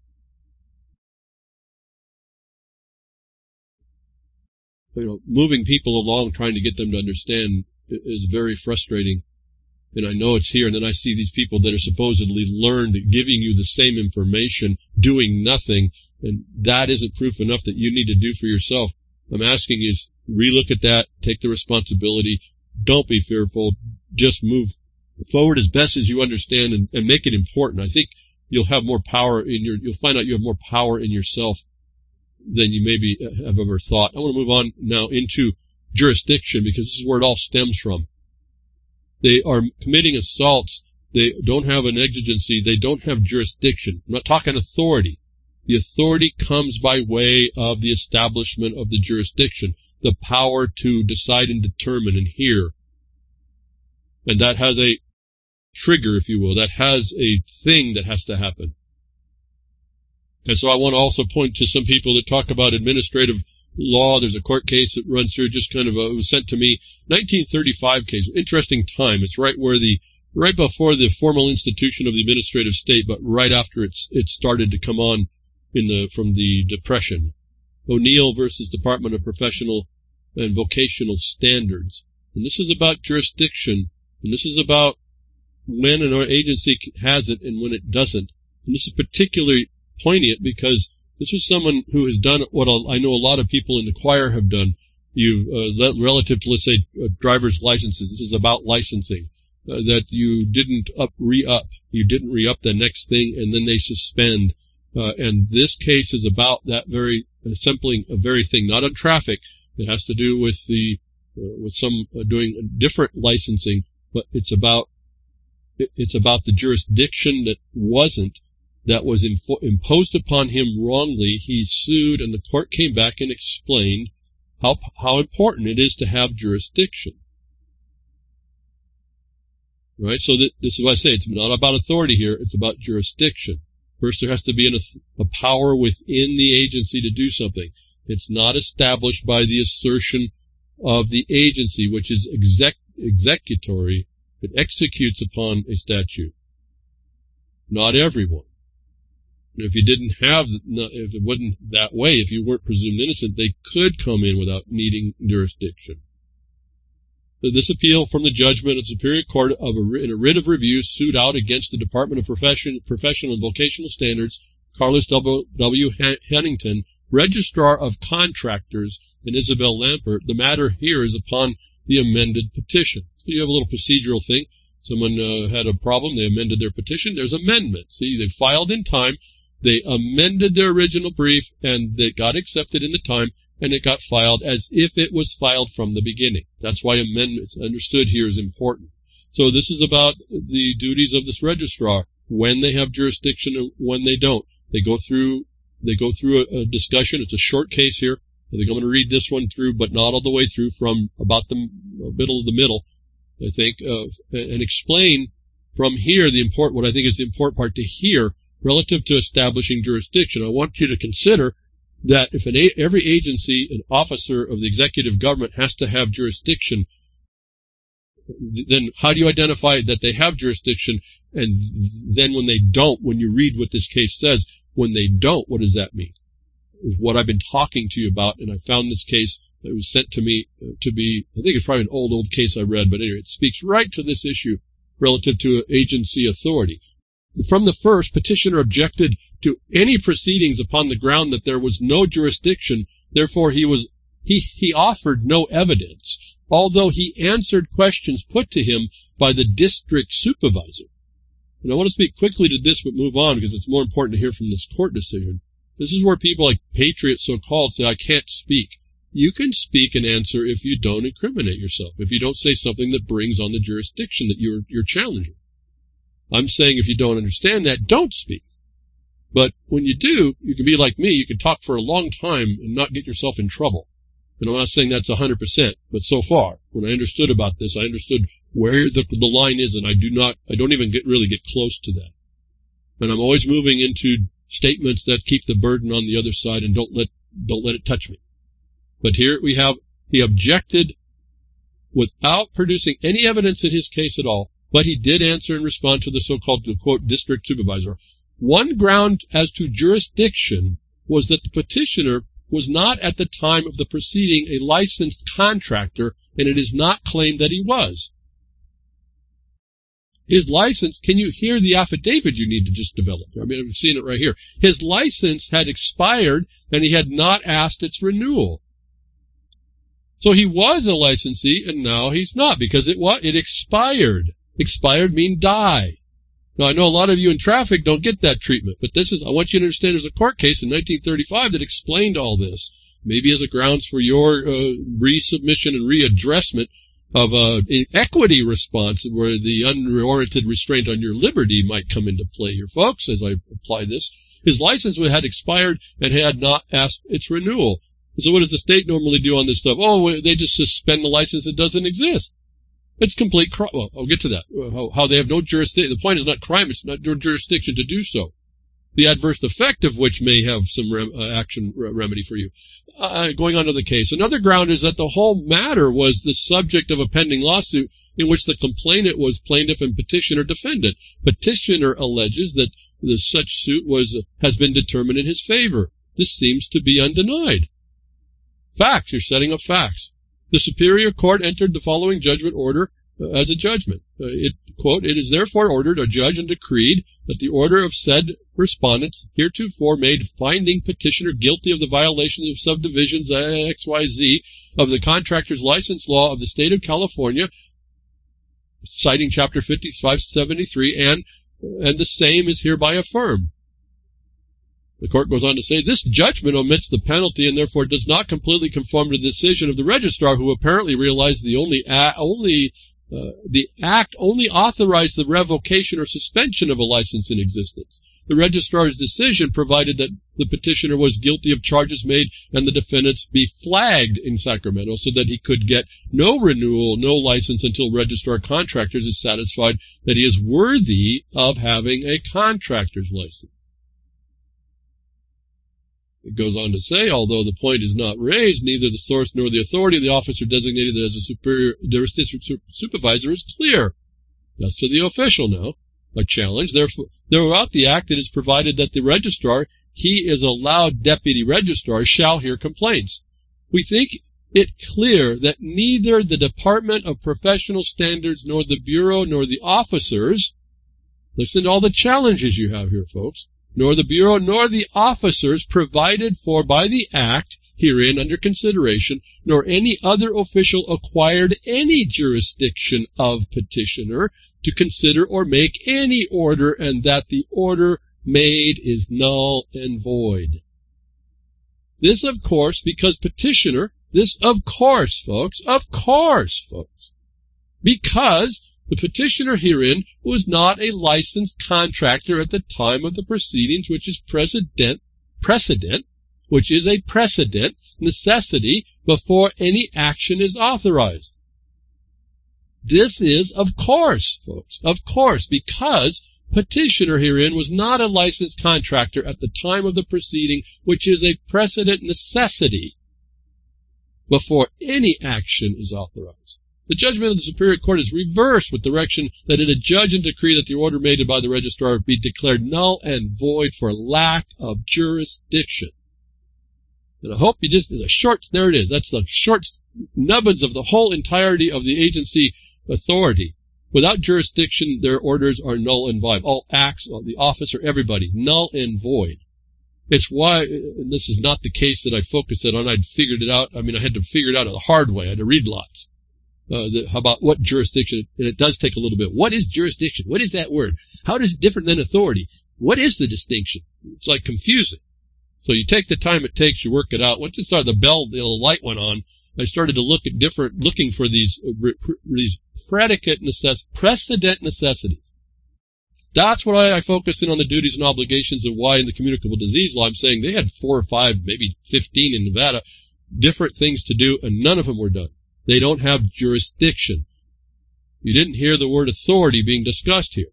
Moving people along, trying to get them to understand is very frustrating. And I know it's here, and then I see these people that are supposedly learned, giving you the same information, doing nothing, and that isn't proof enough that you need to do for yourself. I'm asking you, relook at that, take the responsibility, don't be fearful, just move forward as best as you understand and make it important. I think you'll have more power you'll find out you have more power in yourself than you maybe have ever thought. I want to move on now into jurisdiction, because this is where it all stems from. They are committing assaults. They don't have an exigency. They don't have jurisdiction. I'm not talking authority. The authority comes by way of the establishment of the jurisdiction, the power to decide and determine and hear. And that has a trigger, if you will. That has a thing that has to happen. And so I want to also point to some people that talk about administrative law. There's a court case that runs through, just kind of it was sent to me, 1935 case. Interesting time. It's right before the formal institution of the administrative state, but right after it started to come on from the Depression. O'Neill versus Department of Professional and Vocational Standards. And this is about jurisdiction, and this is about when an agency has it and when it doesn't. And this is particularly poignant because this was someone who has done what I know a lot of people in the choir have done. Relative to, let's say, driver's licenses. This is about licensing. That you didn't re-up. You didn't re-up the next thing, and then they suspend. And this case is about that very sampling a very thing, not on traffic. It has to do with some doing different licensing, but it's about the jurisdiction that was imposed upon him wrongly. He sued, and the court came back and explained how important it is to have jurisdiction. Right? So this is what I say. It's not about authority here. It's about jurisdiction. First, there has to be a power within the agency to do something. It's not established by the assertion of the agency, which is executory. It executes upon a statute. Not everyone. And if if it wasn't that way, if you weren't presumed innocent, they could come in without needing jurisdiction. So this appeal from the judgment of the Superior Court in a writ of review sued out against the Department of Professional and Vocational Standards, Carlos W. Hennington, Registrar of Contractors, and Isabel Lampert. The matter here is upon the amended petition. So you have a little procedural thing. Someone had a problem. They amended their petition. There's amendment. See, they filed in time. They amended their original brief, and they got accepted in the time, and it got filed as if it was filed from the beginning. That's why amendments understood here is important. So this is about the duties of this registrar, when they have jurisdiction and when they don't. They go through a discussion. It's a short case here. I think I'm going to read this one through, but not all the way through, from about the middle of the middle, I think, and explain from here what I think is the important part to hear relative to establishing jurisdiction. I want you to consider that if every agency, an officer of the executive government has to have jurisdiction, then how do you identify that they have jurisdiction? And then when they don't, when you read what this case says, When they don't, what does that mean? Is what I've been talking to you about, and I found this case that was sent to me to be, I think it's probably an old case I read, but anyway, it speaks right to this issue relative to agency authority. From the first, petitioner objected to any proceedings upon the ground that there was no jurisdiction, therefore he offered no evidence, although he answered questions put to him by the district supervisor. And I want to speak quickly to this but move on because it's more important to hear from this court decision. This is where people like patriots so-called say, I can't speak. You can speak and answer if you don't incriminate yourself, if you don't say something that brings on the jurisdiction that you're challenging. I'm saying if you don't understand that, don't speak. But when you do, you can be like me. You can talk for a long time and not get yourself in trouble. And I'm not saying that's 100%, but so far, when I understood about this, I understood where the line is, and I don't even really get close to that. And I'm always moving into statements that keep the burden on the other side and don't let it touch me. But here we have, he objected without producing any evidence in his case at all, but he did answer and respond to the so-called, quote, district supervisor. One ground as to jurisdiction was that the petitioner was not at the time of the proceeding a licensed contractor, and it is not claimed that he was. His license, can you hear the affidavit you need to just develop? I mean, I'm seeing it right here. His license had expired, and he had not asked its renewal. So he was a licensee, and now he's not, because it expired. Expired mean die. Now, I know a lot of you in traffic don't get that treatment, but I want you to understand there's a court case in 1935 that explained all this, maybe as a grounds for your resubmission and readdressment of an equity response where the unwarranted restraint on your liberty might come into play here, folks, as I apply this. His license had expired and had not asked its renewal. So what does the state normally do on this stuff? Oh, they just suspend the license that doesn't exist. It's complete crime. Well, I'll get to that. How they have no jurisdiction. The point is not crime. It's not your jurisdiction to do so. The adverse effect of which may have some remedy for you. Going on to the case. Another ground is that the whole matter was the subject of a pending lawsuit in which the complainant was plaintiff and petitioner defendant. Petitioner alleges that such suit has been determined in his favor. This seems to be undenied. Facts. You're setting up facts. The Superior Court entered the following judgment order as a judgment. Quote, it is therefore ordered, adjudged, and decreed that the order of said respondents heretofore made finding petitioner guilty of the violations of subdivisions XYZ of the contractor's license law of the state of California, citing Chapter 5573, and the same is hereby affirmed. The court goes on to say, this judgment omits the penalty and therefore does not completely conform to the decision of the registrar, who apparently realized the act only authorized the revocation or suspension of a license in existence. The registrar's decision provided that the petitioner was guilty of charges made and the defendants be flagged in Sacramento so that he could get no renewal, no license until Registrar Contractors is satisfied that he is worthy of having a contractor's license. It goes on to say, although the point is not raised, neither the source nor the authority of the officer designated as a district supervisor is clear. That's to the official now. A challenge. Therefore, throughout the act, it is provided that the registrar, he is allowed deputy registrar, shall hear complaints. We think it clear that neither the Department of Professional Standards nor the Bureau nor the officers, listen to all the challenges you have here, folks, nor the Bureau nor the officers provided for by the Act herein under consideration, nor any other official acquired any jurisdiction of petitioner to consider or make any order, and that the order made is null and void. This, of course, because petitioner, this, of course, folks, because the petitioner herein was not a licensed contractor at the time of the proceedings, which is precedent, which is a precedent necessity before any action is authorized. This is, of course, folks, of course, because petitioner herein was not a licensed contractor at the time of the proceeding, which is a precedent necessity before any action is authorized. The judgment of the Superior Court is reversed with direction that it adjudge and decree that the order made by the registrar be declared null and void for lack of jurisdiction. And I hope you just, there it is. That's the short nubbins of the whole entirety of the agency authority. Without jurisdiction, their orders are null and void. All acts of the officer, everybody, null and void. It's why, and this is not the case that I focused on, I'd figured it out. I mean, I had to figure it out the hard way. I had to read lots. About what jurisdiction, and it does take a little bit. What is jurisdiction? What is that word? How is it different than authority? What is the distinction? It's like confusing. So you take the time it takes, you work it out. Once it started, the light went on. I started to looking for these precedent necessities. That's why I focused in on the duties and obligations and why in the communicable disease law I'm saying they had 4 or 5, maybe 15 in Nevada, different things to do, and none of them were done. They don't have jurisdiction. You didn't hear the word authority being discussed here.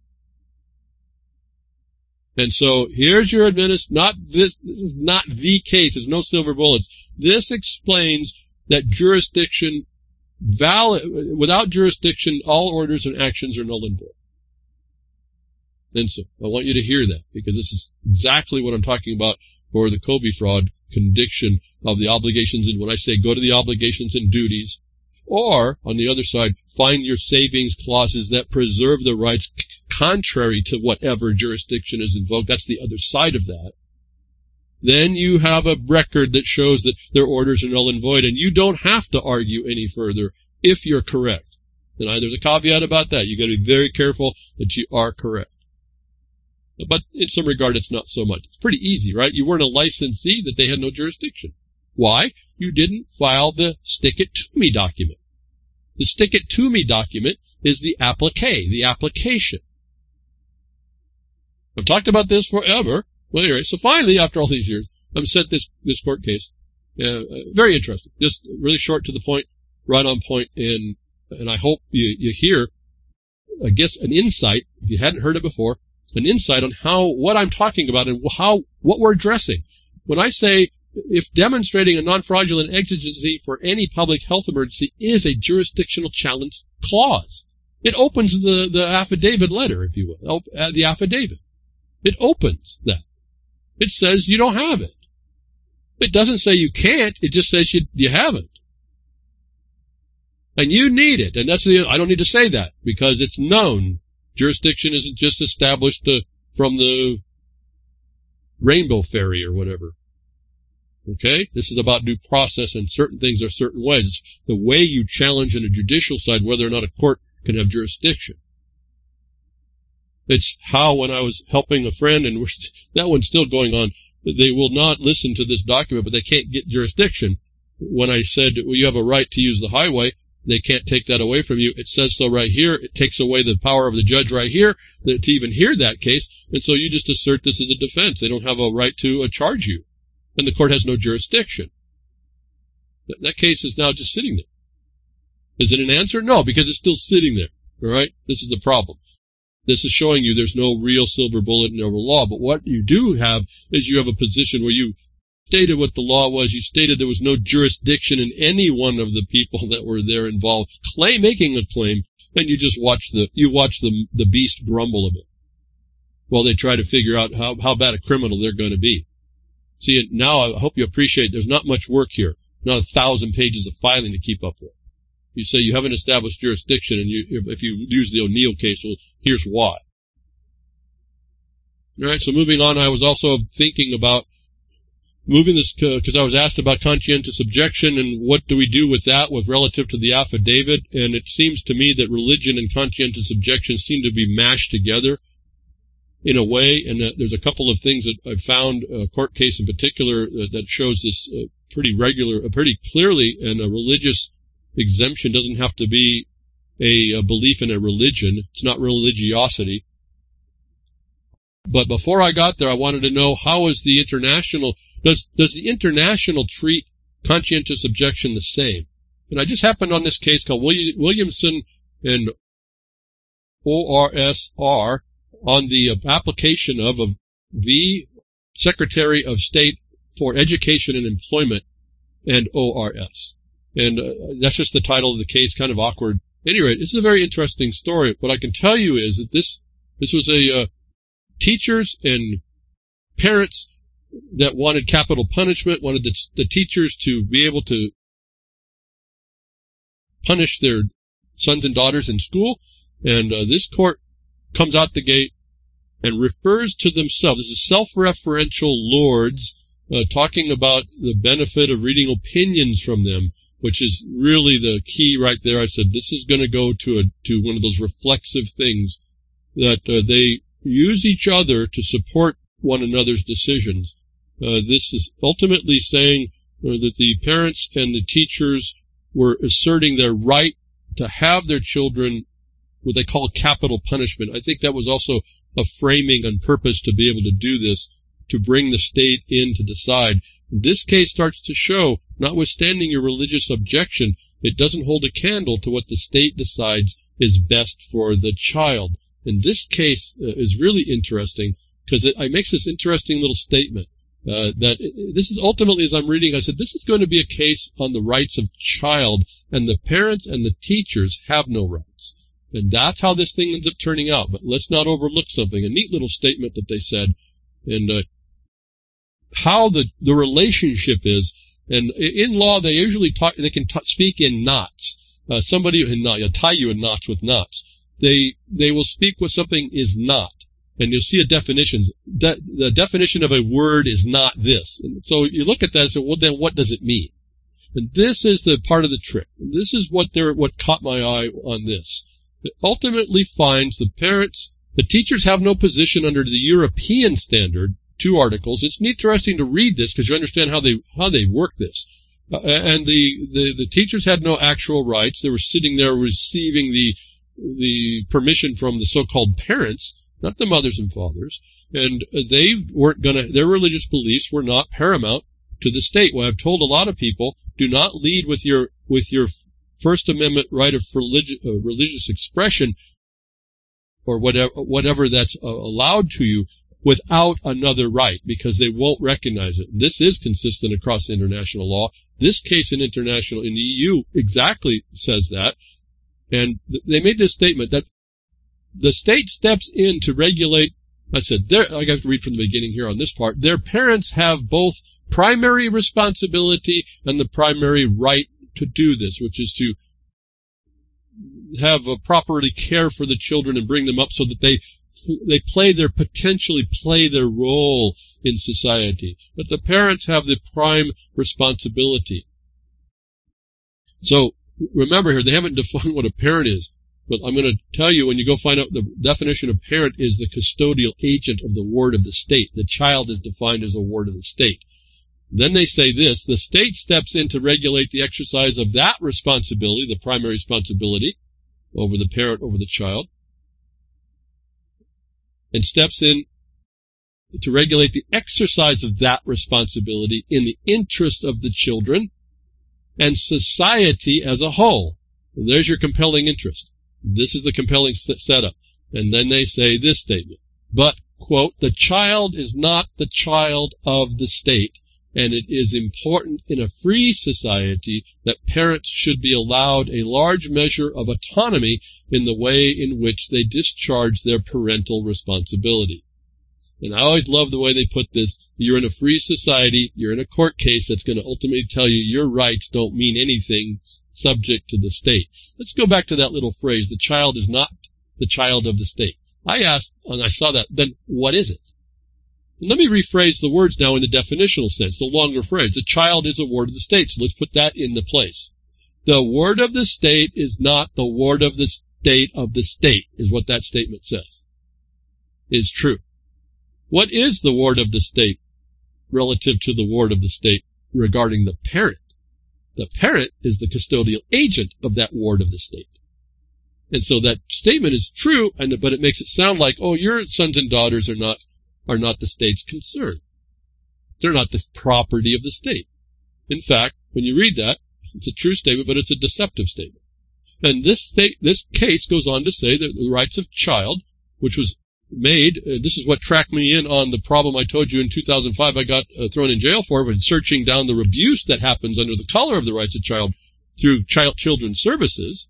And so here's your this is not the case. There's no silver bullets. This explains that jurisdiction, without jurisdiction, all orders and actions are null and void. And so I want you to hear that, because this is exactly what I'm talking about for the Kobe fraud conviction of the obligations. And when I say go to the obligations and duties, or on the other side, find your savings clauses that preserve the rights contrary to whatever jurisdiction is invoked. That's the other side of that. Then you have a record that shows that their orders are null and void, and you don't have to argue any further if you're correct. And there's a caveat about that. You've got to be very careful that you are correct. But in some regard, it's not so much. It's pretty easy, right? You weren't a licensee, that they had no jurisdiction. Why? You didn't file the stick it to me document. The stick it to me document is the applique, the application. I've talked about this forever. Well, anyway, so finally, after all these years, I've sent this court case. Very interesting. Just really short to the point, right on point, and I hope you hear, I guess, an insight, if you hadn't heard it before, an insight on what I'm talking about and what we're addressing. When I say, if demonstrating a non-fraudulent exigency for any public health emergency is a jurisdictional challenge clause, it opens the affidavit letter, if you will, the affidavit. It opens that. It says you don't have it. It doesn't say you can't. It just says you haven't. And you need it. And I don't need to say that, because it's known. Jurisdiction isn't just established from the Rainbow Ferry or whatever. Okay? This is about due process, and certain things are certain ways. It's the way you challenge in a judicial side whether or not a court can have jurisdiction. It's how, when I was helping a friend, and that one's still going on, they will not listen to this document, but they can't get jurisdiction. When I said, well, you have a right to use the highway, they can't take that away from you. It says so right here. It takes away the power of the judge right here to even hear that case. And so you just assert this as a defense. They don't have a right to charge you. And the court has no jurisdiction. That case is now just sitting there. Is it an answer? No, because it's still sitting there. All right? This is the problem. This is showing you there's no real silver bullet in our law. But what you do have is you have a position where you stated what the law was. You stated there was no jurisdiction in any one of the people that were there involved making a claim, and you just watch the beast grumble a bit while they try to figure out how bad a criminal they're going to be. See, now I hope you appreciate there's not much work here, not 1,000 pages of filing to keep up with. You say you haven't established jurisdiction, and if you use the O'Neill case, well, here's why. All right, so moving on, I was also thinking about moving this, because I was asked about conscientious objection and what do we do with that relative to the affidavit, and it seems to me that religion and conscientious objection seem to be mashed together in a way, and there's a couple of things that I've found, a court case in particular, that shows this pretty clearly, and a religious exemption doesn't have to be a belief in a religion. It's not religiosity. But before I got there, I wanted to know, how is the international, does the international treat conscientious objection the same? And I just happened on this case called Williamson and ORSR on the application of the Secretary of State for Education and Employment and ORS. And that's just the title of the case, kind of awkward. At any rate, this is a very interesting story. What I can tell you is that this was a teachers and parents that wanted capital punishment, wanted the teachers to be able to punish their sons and daughters in school. And this court comes out the gate and refers to themselves. This is self-referential lords talking about the benefit of reading opinions from them, which is really the key right there. I said this is going to go to one of those reflexive things that they use each other to support one another's decisions. This is ultimately saying that the parents and the teachers were asserting their right to have their children what they call capital punishment. I think that was also a framing on purpose to be able to do this, to bring the state in to decide. This case starts to show, notwithstanding your religious objection, it doesn't hold a candle to what the state decides is best for the child. And this case is really interesting because it makes this interesting little statement that this is ultimately, as I'm reading, I said, this is going to be a case on the rights of child, and the parents and the teachers have no rights. And that's how this thing ends up turning out. But let's not overlook something, a neat little statement that they said, and how the relationship is. And in law, they usually they can speak in knots. Somebody tie you in knots with knots. They will speak what something is not. And you'll see a definition. The definition of a word is not this. And so you look at that and say, well, then what does it mean? And this is the part of the trick. This is what caught my eye on this. It ultimately finds the parents, the teachers have no position under the European standard, 2 articles. It's interesting to read this because you understand how they work this. And the teachers had no actual rights. They were sitting there receiving the permission from the so-called parents, not the mothers and fathers, and their religious beliefs were not paramount to the state. Well, I've told a lot of people, do not lead with your First Amendment right of religious expression or whatever that's allowed to you without another right, because they won't recognize it. This is consistent across international law. This case in the EU exactly says that. And they made this statement that the state steps in to regulate. I said, I got to read from the beginning here on this part. Their parents have both primary responsibility and the primary right to do this, which is to have properly care for the children and bring them up so that they potentially play their role in society. But the parents have the prime responsibility. So remember here, they haven't defined what a parent is. But I'm going to tell you, when you go find out, the definition of parent is the custodial agent of the ward of the state. The child is defined as a ward of the state. Then they say this, the state steps in to regulate the exercise of that responsibility, the primary responsibility over the parent, over the child, and steps in to regulate the exercise of that responsibility in the interest of the children and society as a whole. And there's your compelling interest. This is the compelling setup. And then they say this statement, but, quote, the child is not the child of the state, and it is important in a free society that parents should be allowed a large measure of autonomy in the way in which they discharge their parental responsibility. And I always love the way they put this. You're in a free society, you're in a court case that's going to ultimately tell you your rights don't mean anything subject to the state. Let's go back to that little phrase, the child is not the child of the state. I asked, and I saw that, then what is it? And let me rephrase the words now in the definitional sense, the longer phrase. The child is a ward of the state, so let's put that in the place. The ward of the state is not the ward of the state, is what that statement says. Is true. What is the ward of the state relative to the ward of the state regarding the parent? The parent is the custodial agent of that ward of the state. And so that statement is true, but it makes it sound like, oh, your sons and daughters are not the state's concern. They're not the property of the state. In fact, when you read that, it's a true statement, but it's a deceptive statement. And this case goes on to say that the rights of child, which was made, this is what tracked me in on the problem I told you in 2005 I got thrown in jail for, when searching down the abuse that happens under the color of the rights of child. through children's services,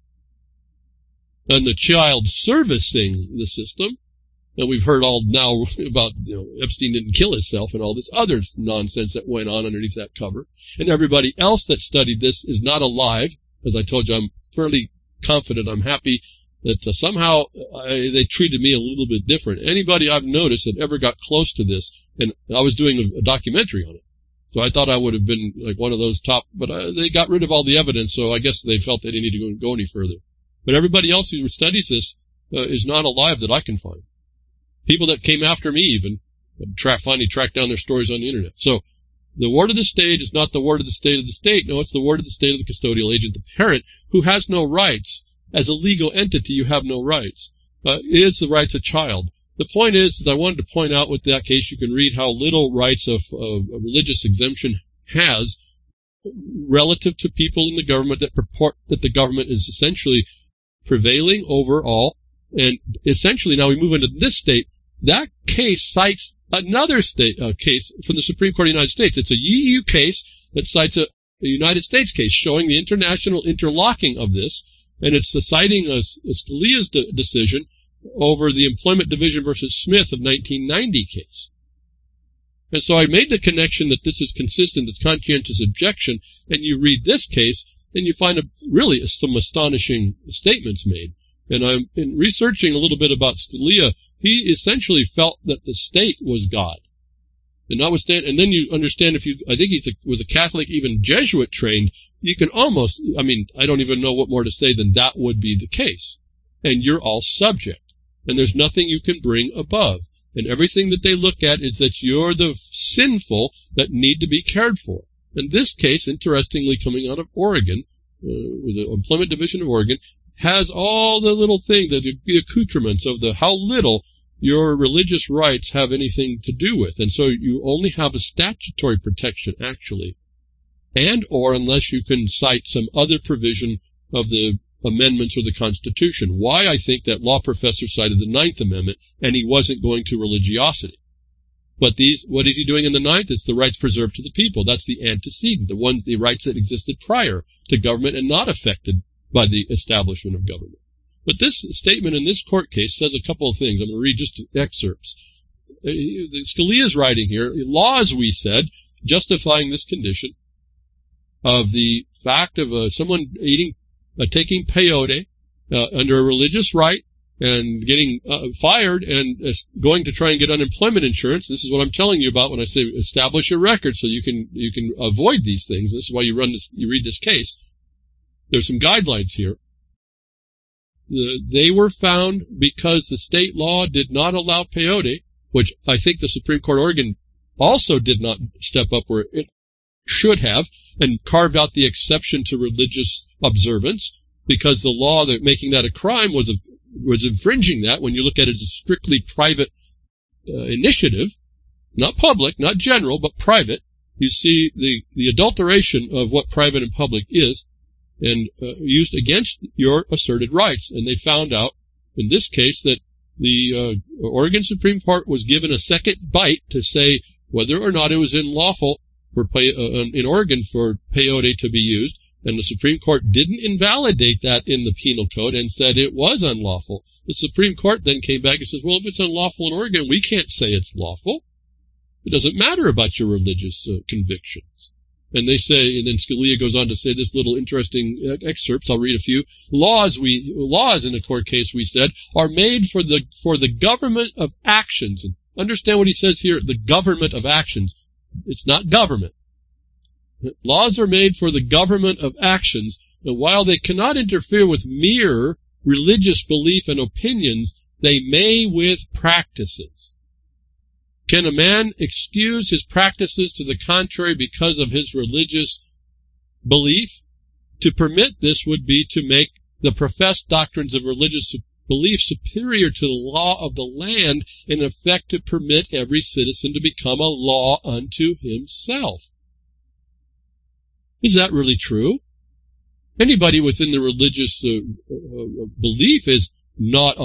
and the child servicing the system. And we've heard all now about, Epstein didn't kill himself and all this other nonsense that went on underneath that cover. And everybody else that studied this is not alive. As I told you, I'm fairly confident, I'm happy that somehow they treated me a little bit different. Anybody I've noticed that ever got close to this, and I was doing a documentary on it, so I thought I would have been like one of those top, but they got rid of all the evidence, so I guess they felt they didn't need to go any further. But everybody else who studies this is not alive that I can find. People that came after me even finally tracked down their stories on the internet. So the ward of the state is not the ward of the state of the state. No, it's the ward of the state of the custodial agent, the parent, who has no rights. As a legal entity, you have no rights. It is the rights of child. The point is I wanted to point out with that case, you can read how little rights of religious exemption has relative to people in the government that purport that the government is essentially prevailing over all. And essentially, now we move into this state, that case cites another state case from the Supreme Court of the United States. It's a EU case that cites a United States case showing the international interlocking of this, and it's citing Scalia's decision over the Employment Division versus Smith of 1990 case. And so I made the connection that this is consistent, it's conscientious objection, and you read this case, and you find really some astonishing statements made. And I'm in researching a little bit about Scalia. He essentially felt that the state was God. And notwithstanding, and then you understand I think he was a Catholic, even Jesuit trained, you can almost, I don't even know what more to say than that would be the case. And you're all subject. And there's nothing you can bring above. And everything that they look at is that you're the sinful that need to be cared for. And this case, interestingly, coming out of Oregon, with the Employment Division of Oregon, has all the little things, the accoutrements of how little your religious rights have anything to do with. And so you only have a statutory protection, actually, and or unless you can cite some other provision of the amendments or the Constitution. Why I think that law professor cited the Ninth Amendment, and he wasn't going to religiosity. But what is he doing in the Ninth? It's the rights preserved to the people. That's the antecedent, the rights that existed prior to government and not affected by the establishment of government. But this statement in this court case says a couple of things. I'm going to read just excerpts. Scalia's writing here, laws, we said, justifying this condition of the fact of someone taking peyote under a religious right and getting fired and going to try and get unemployment insurance. This is what I'm telling you about when I say establish a record so you can avoid these things. This is why you read this case. There's some guidelines here. They were found because the state law did not allow peyote, which I think the Supreme Court of Oregon also did not step up where it should have, and carved out the exception to religious observance, because the law that making that a crime was infringing that. When you look at it as a strictly private initiative, not public, not general, but private, you see the adulteration of what private and public is, and used against your asserted rights. And they found out in this case that the Oregon Supreme Court was given a second bite to say whether or not it was unlawful in Oregon for peyote to be used. And the Supreme Court didn't invalidate that in the penal code and said it was unlawful. The Supreme Court then came back and says, well, if it's unlawful in Oregon, we can't say it's lawful. It doesn't matter about your religious convictions. And they say, and then Scalia goes on to say this little interesting excerpts. I'll read a few. Laws in the court case, we said, are made for the government of actions. And understand what he says here, the government of actions. It's not government. Laws are made for the government of actions, and while they cannot interfere with mere religious belief and opinions, they may with practices. Can a man excuse his practices to the contrary because of his religious belief? To permit this would be to make the professed doctrines of religious belief superior to the law of the land, in effect to permit every citizen to become a law unto himself. Is that really true? Anybody within the religious belief is not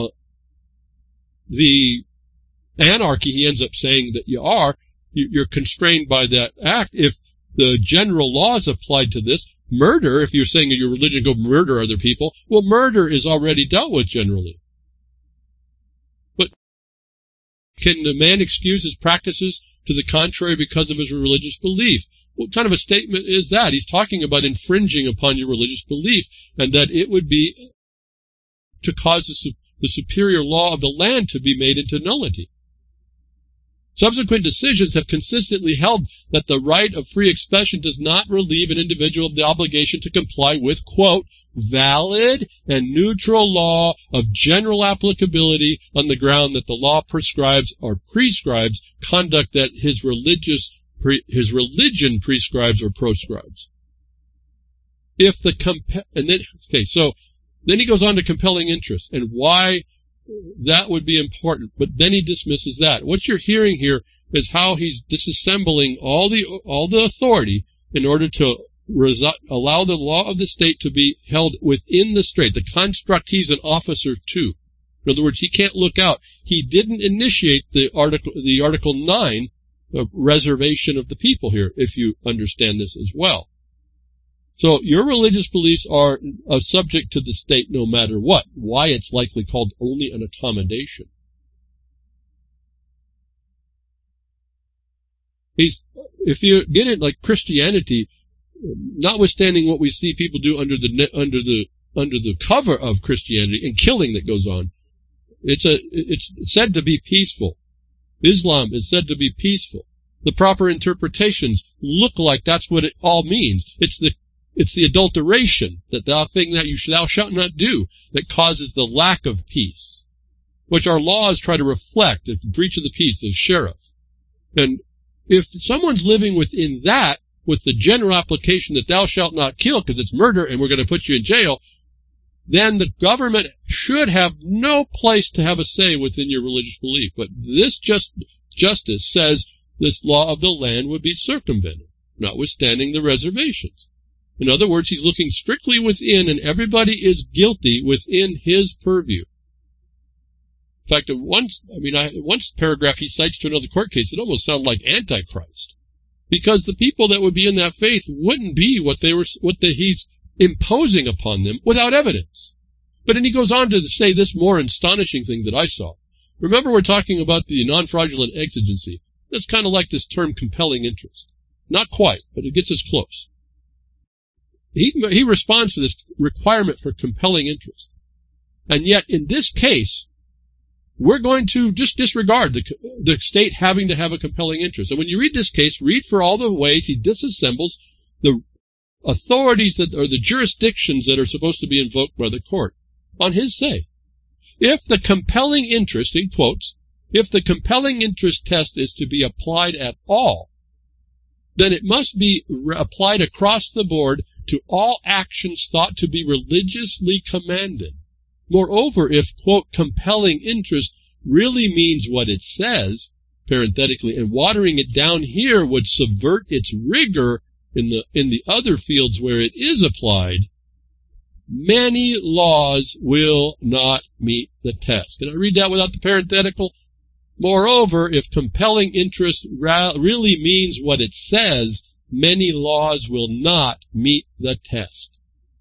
the anarchy he ends up saying that you're constrained by that act. If the general laws applied to this, Murder, if you're saying that your religion go murder other people, well, murder is already dealt with generally. But can the man excuse his practices to the contrary because of his religious belief? What kind of a statement is that? He's talking about infringing upon your religious belief, and that it would be to cause the superior law of the land to be made into nullity. Subsequent decisions have consistently held that the right of free expression does not relieve an individual of the obligation to comply with, quote, valid and neutral law of general applicability on the ground that the law prescribes or prescribes conduct that his religion prescribes or proscribes. If the then he goes on to compelling interest and why that would be important, but then he dismisses that. What you're hearing here is how he's disassembling all the authority in order to allow the law of the state to be held within the state. The construct he's an officer to. In other words, he can't look out. He didn't initiate the Article 9 reservation of the people here, if you understand this as well. So your religious beliefs are subject to the state no matter what. Why it's likely called only an accommodation. If you get it like Christianity, notwithstanding what we see people do under the cover of Christianity and killing that goes on, it's said to be peaceful. Islam is said to be peaceful. The proper interpretations look like that's what it all means. It's the adulteration, that thing that thou shalt not do, that causes the lack of peace, which our laws try to reflect, the breach of the peace, the sheriff. And if someone's living within that, with the general application that thou shalt not kill because it's murder and we're going to put you in jail, then the government should have no place to have a say within your religious belief. But this justice says this law of the land would be circumvented, notwithstanding the reservations. In other words, he's looking strictly within, and everybody is guilty within his purview. In fact, one paragraph he cites to another court case, it almost sounded like Antichrist, because the people that would be in that faith wouldn't be what he's imposing upon them without evidence. But then he goes on to say this more astonishing thing that I saw. Remember, we're talking about the non-fraudulent exigency. That's kind of like this term compelling interest. Not quite, but it gets us close. He responds to this requirement for compelling interest. And yet, in this case, we're going to just disregard the state having to have a compelling interest. And when you read this case, read for all the ways he disassembles the authorities that are the jurisdictions that are supposed to be invoked by the court on his say. If the compelling interest, he quotes, if the compelling interest test is to be applied at all, then it must be applied across the board to all actions thought to be religiously commanded. Moreover, if, quote, compelling interest really means what it says, parenthetically, and watering it down here would subvert its rigor in the other fields where it is applied, many laws will not meet the test. Can I read that without the parenthetical? Moreover, if compelling interest really means what it says, many laws will not meet the test.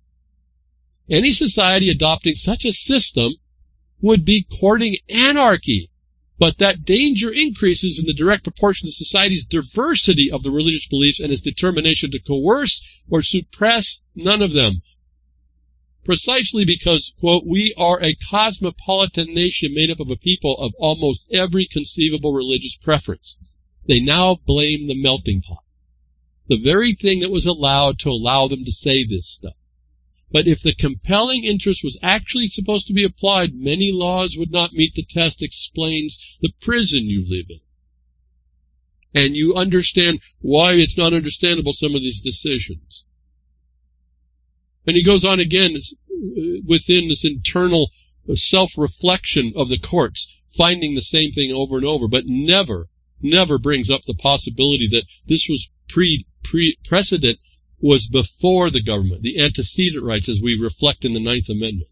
Any society adopting such a system would be courting anarchy, but that danger increases in the direct proportion to society's diversity of the religious beliefs and its determination to coerce or suppress none of them. Precisely because, quote, we are a cosmopolitan nation made up of a people of almost every conceivable religious preference. They now blame the melting pot, the very thing that was allowed to allow them to say this stuff. But if the compelling interest was actually supposed to be applied, many laws would not meet the test, explains the prison you live in. And you understand why it's not understandable, some of these decisions. And he goes on again within this internal self-reflection of the courts, finding the same thing over and over, but never brings up the possibility that this was precedent was before the government, the antecedent rights as we reflect in the Ninth Amendment.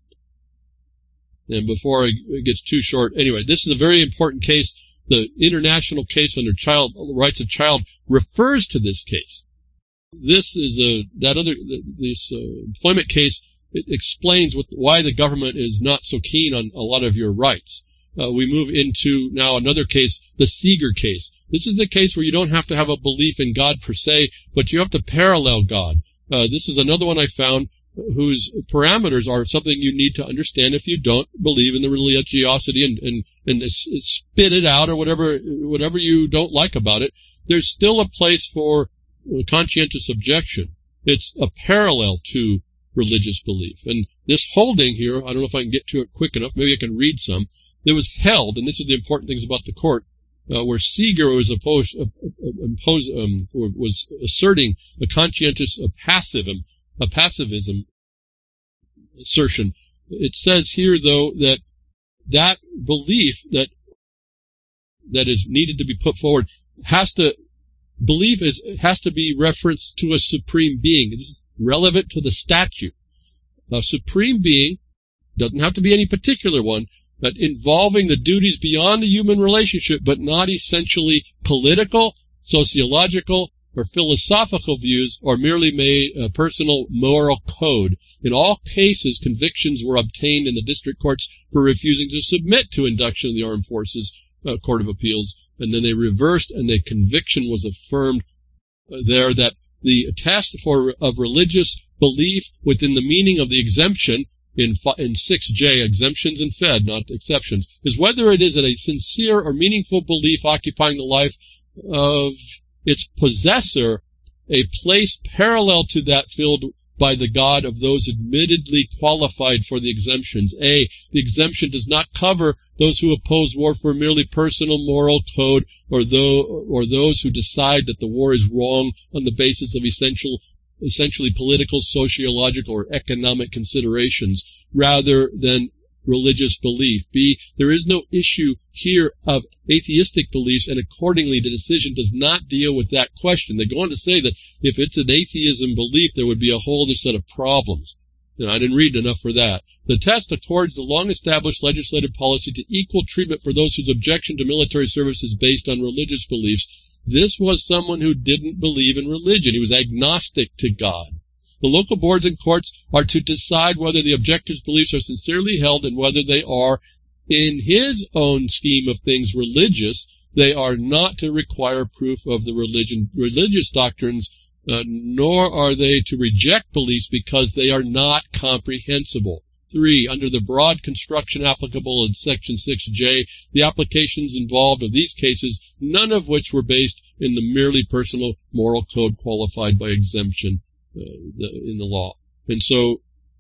And before it gets too short, anyway, this is a very important case. The international case under rights of child refers to this case. this is this employment case. It explains why the government is not so keen on a lot of your rights. We move into now another case, the Seeger case. This is the case where you don't have to have a belief in God per se, but you have to parallel God. This is another one I found whose parameters are something you need to understand if you don't believe in the religiosity and spit it out or whatever you don't like about it. There's still a place for conscientious objection. It's a parallel to religious belief. And this holding here, I don't know if I can get to it quick enough, maybe I can read some. It was held, and this is the important things about the court, where Seeger was was asserting a conscientious pacifism assertion. It says here, though, that belief that is needed to be put forward has to be referenced to a supreme being. This is relevant to the statute. A supreme being doesn't have to be any particular one, but involving the duties beyond the human relationship, but not essentially political, sociological, or philosophical views, or merely a personal moral code. In all cases, convictions were obtained in the district courts for refusing to submit to induction in the Armed Forces Court of Appeals, and then they reversed, and the conviction was affirmed there that the test of religious belief within the meaning of the exemption in 6J, exemptions and Fed, not exceptions, is whether it is a sincere or meaningful belief occupying the life of its possessor, a place parallel to that filled by the God of those admittedly qualified for the exemptions. The exemption does not cover those who oppose war for merely personal moral code or those who decide that the war is wrong on the basis of essentially political, sociological, or economic considerations rather than religious belief. There is no issue here of atheistic beliefs, and accordingly the decision does not deal with that question. They go on to say that if it's an atheism belief, there would be a whole other set of problems. I didn't read enough for that. The test accords the long-established legislative policy to equal treatment for those whose objection to military service is based on religious beliefs. This was someone who didn't believe in religion. He was agnostic to God. The local boards and courts are to decide whether the objector's beliefs are sincerely held and whether they are, in his own scheme of things, religious. They are not to require proof of the religious doctrines, nor are they to reject beliefs because they are not comprehensible. 3. Under the broad construction applicable in Section 6J, the applications involved of these cases, none of which were based in the merely personal moral code qualified by exemption in the law. And so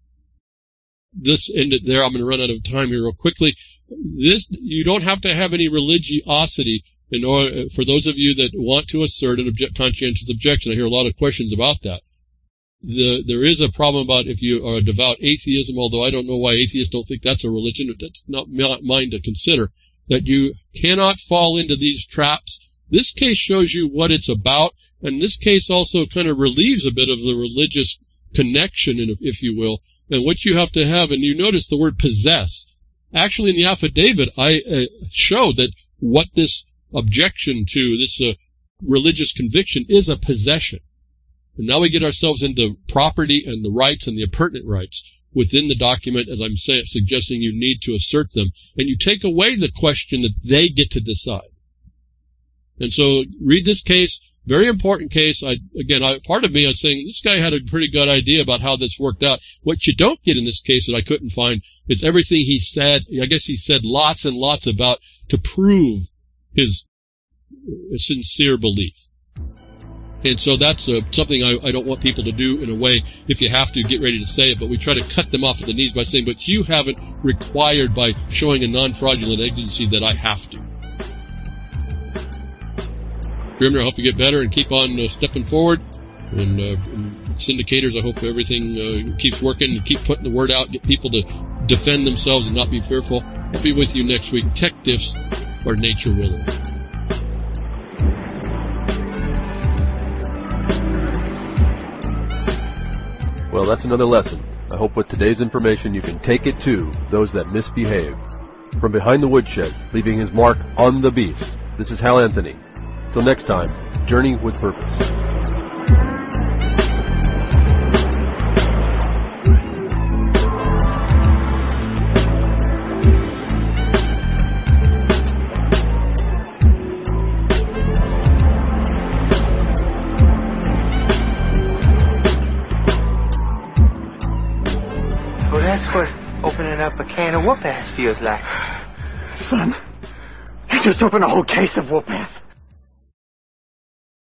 this ended there. I'm going to run out of time here real quickly. You don't have to have any religiosity in order, for those of you that want to assert an conscientious objection. I hear a lot of questions about that. There is a problem about if you are a devout atheism, although I don't know why atheists don't think that's a religion. That's not mine to consider, that you cannot fall into these traps. This case shows you what it's about, and this case also kind of relieves a bit of the religious connection, if you will, and what you have to have. And you notice the word possess. Actually, in the affidavit, I showed that what this objection to this religious conviction is a possession. And now we get ourselves into property and the rights and the appurtenant rights within the document, as I'm suggesting you need to assert them. And you take away the question that they get to decide. And so read this case, very important case. Part of me was saying, this guy had a pretty good idea about how this worked out. What you don't get in this case that I couldn't find is everything he said. I guess he said lots and lots about to prove his sincere belief. And so that's something I don't want people to do in a way, if you have to, get ready to say it, but we try to cut them off at the knees by saying, but you haven't required by showing a non-fraudulent agency that I have to. Grimner, I hope you get better and keep on stepping forward. And syndicators, I hope everything keeps working and keep putting the word out, get people to defend themselves and not be fearful. I'll be with you next week. Tech diffs or nature willing. Well, that's another lesson. I hope with today's information you can take it to those that misbehave. From behind the woodshed, leaving his mark on the beast, this is Hal Anthony. Till next time, journey with purpose. That's what opening up a can of whoop-ass feels like. Son, you just opened a whole case of whoop-ass.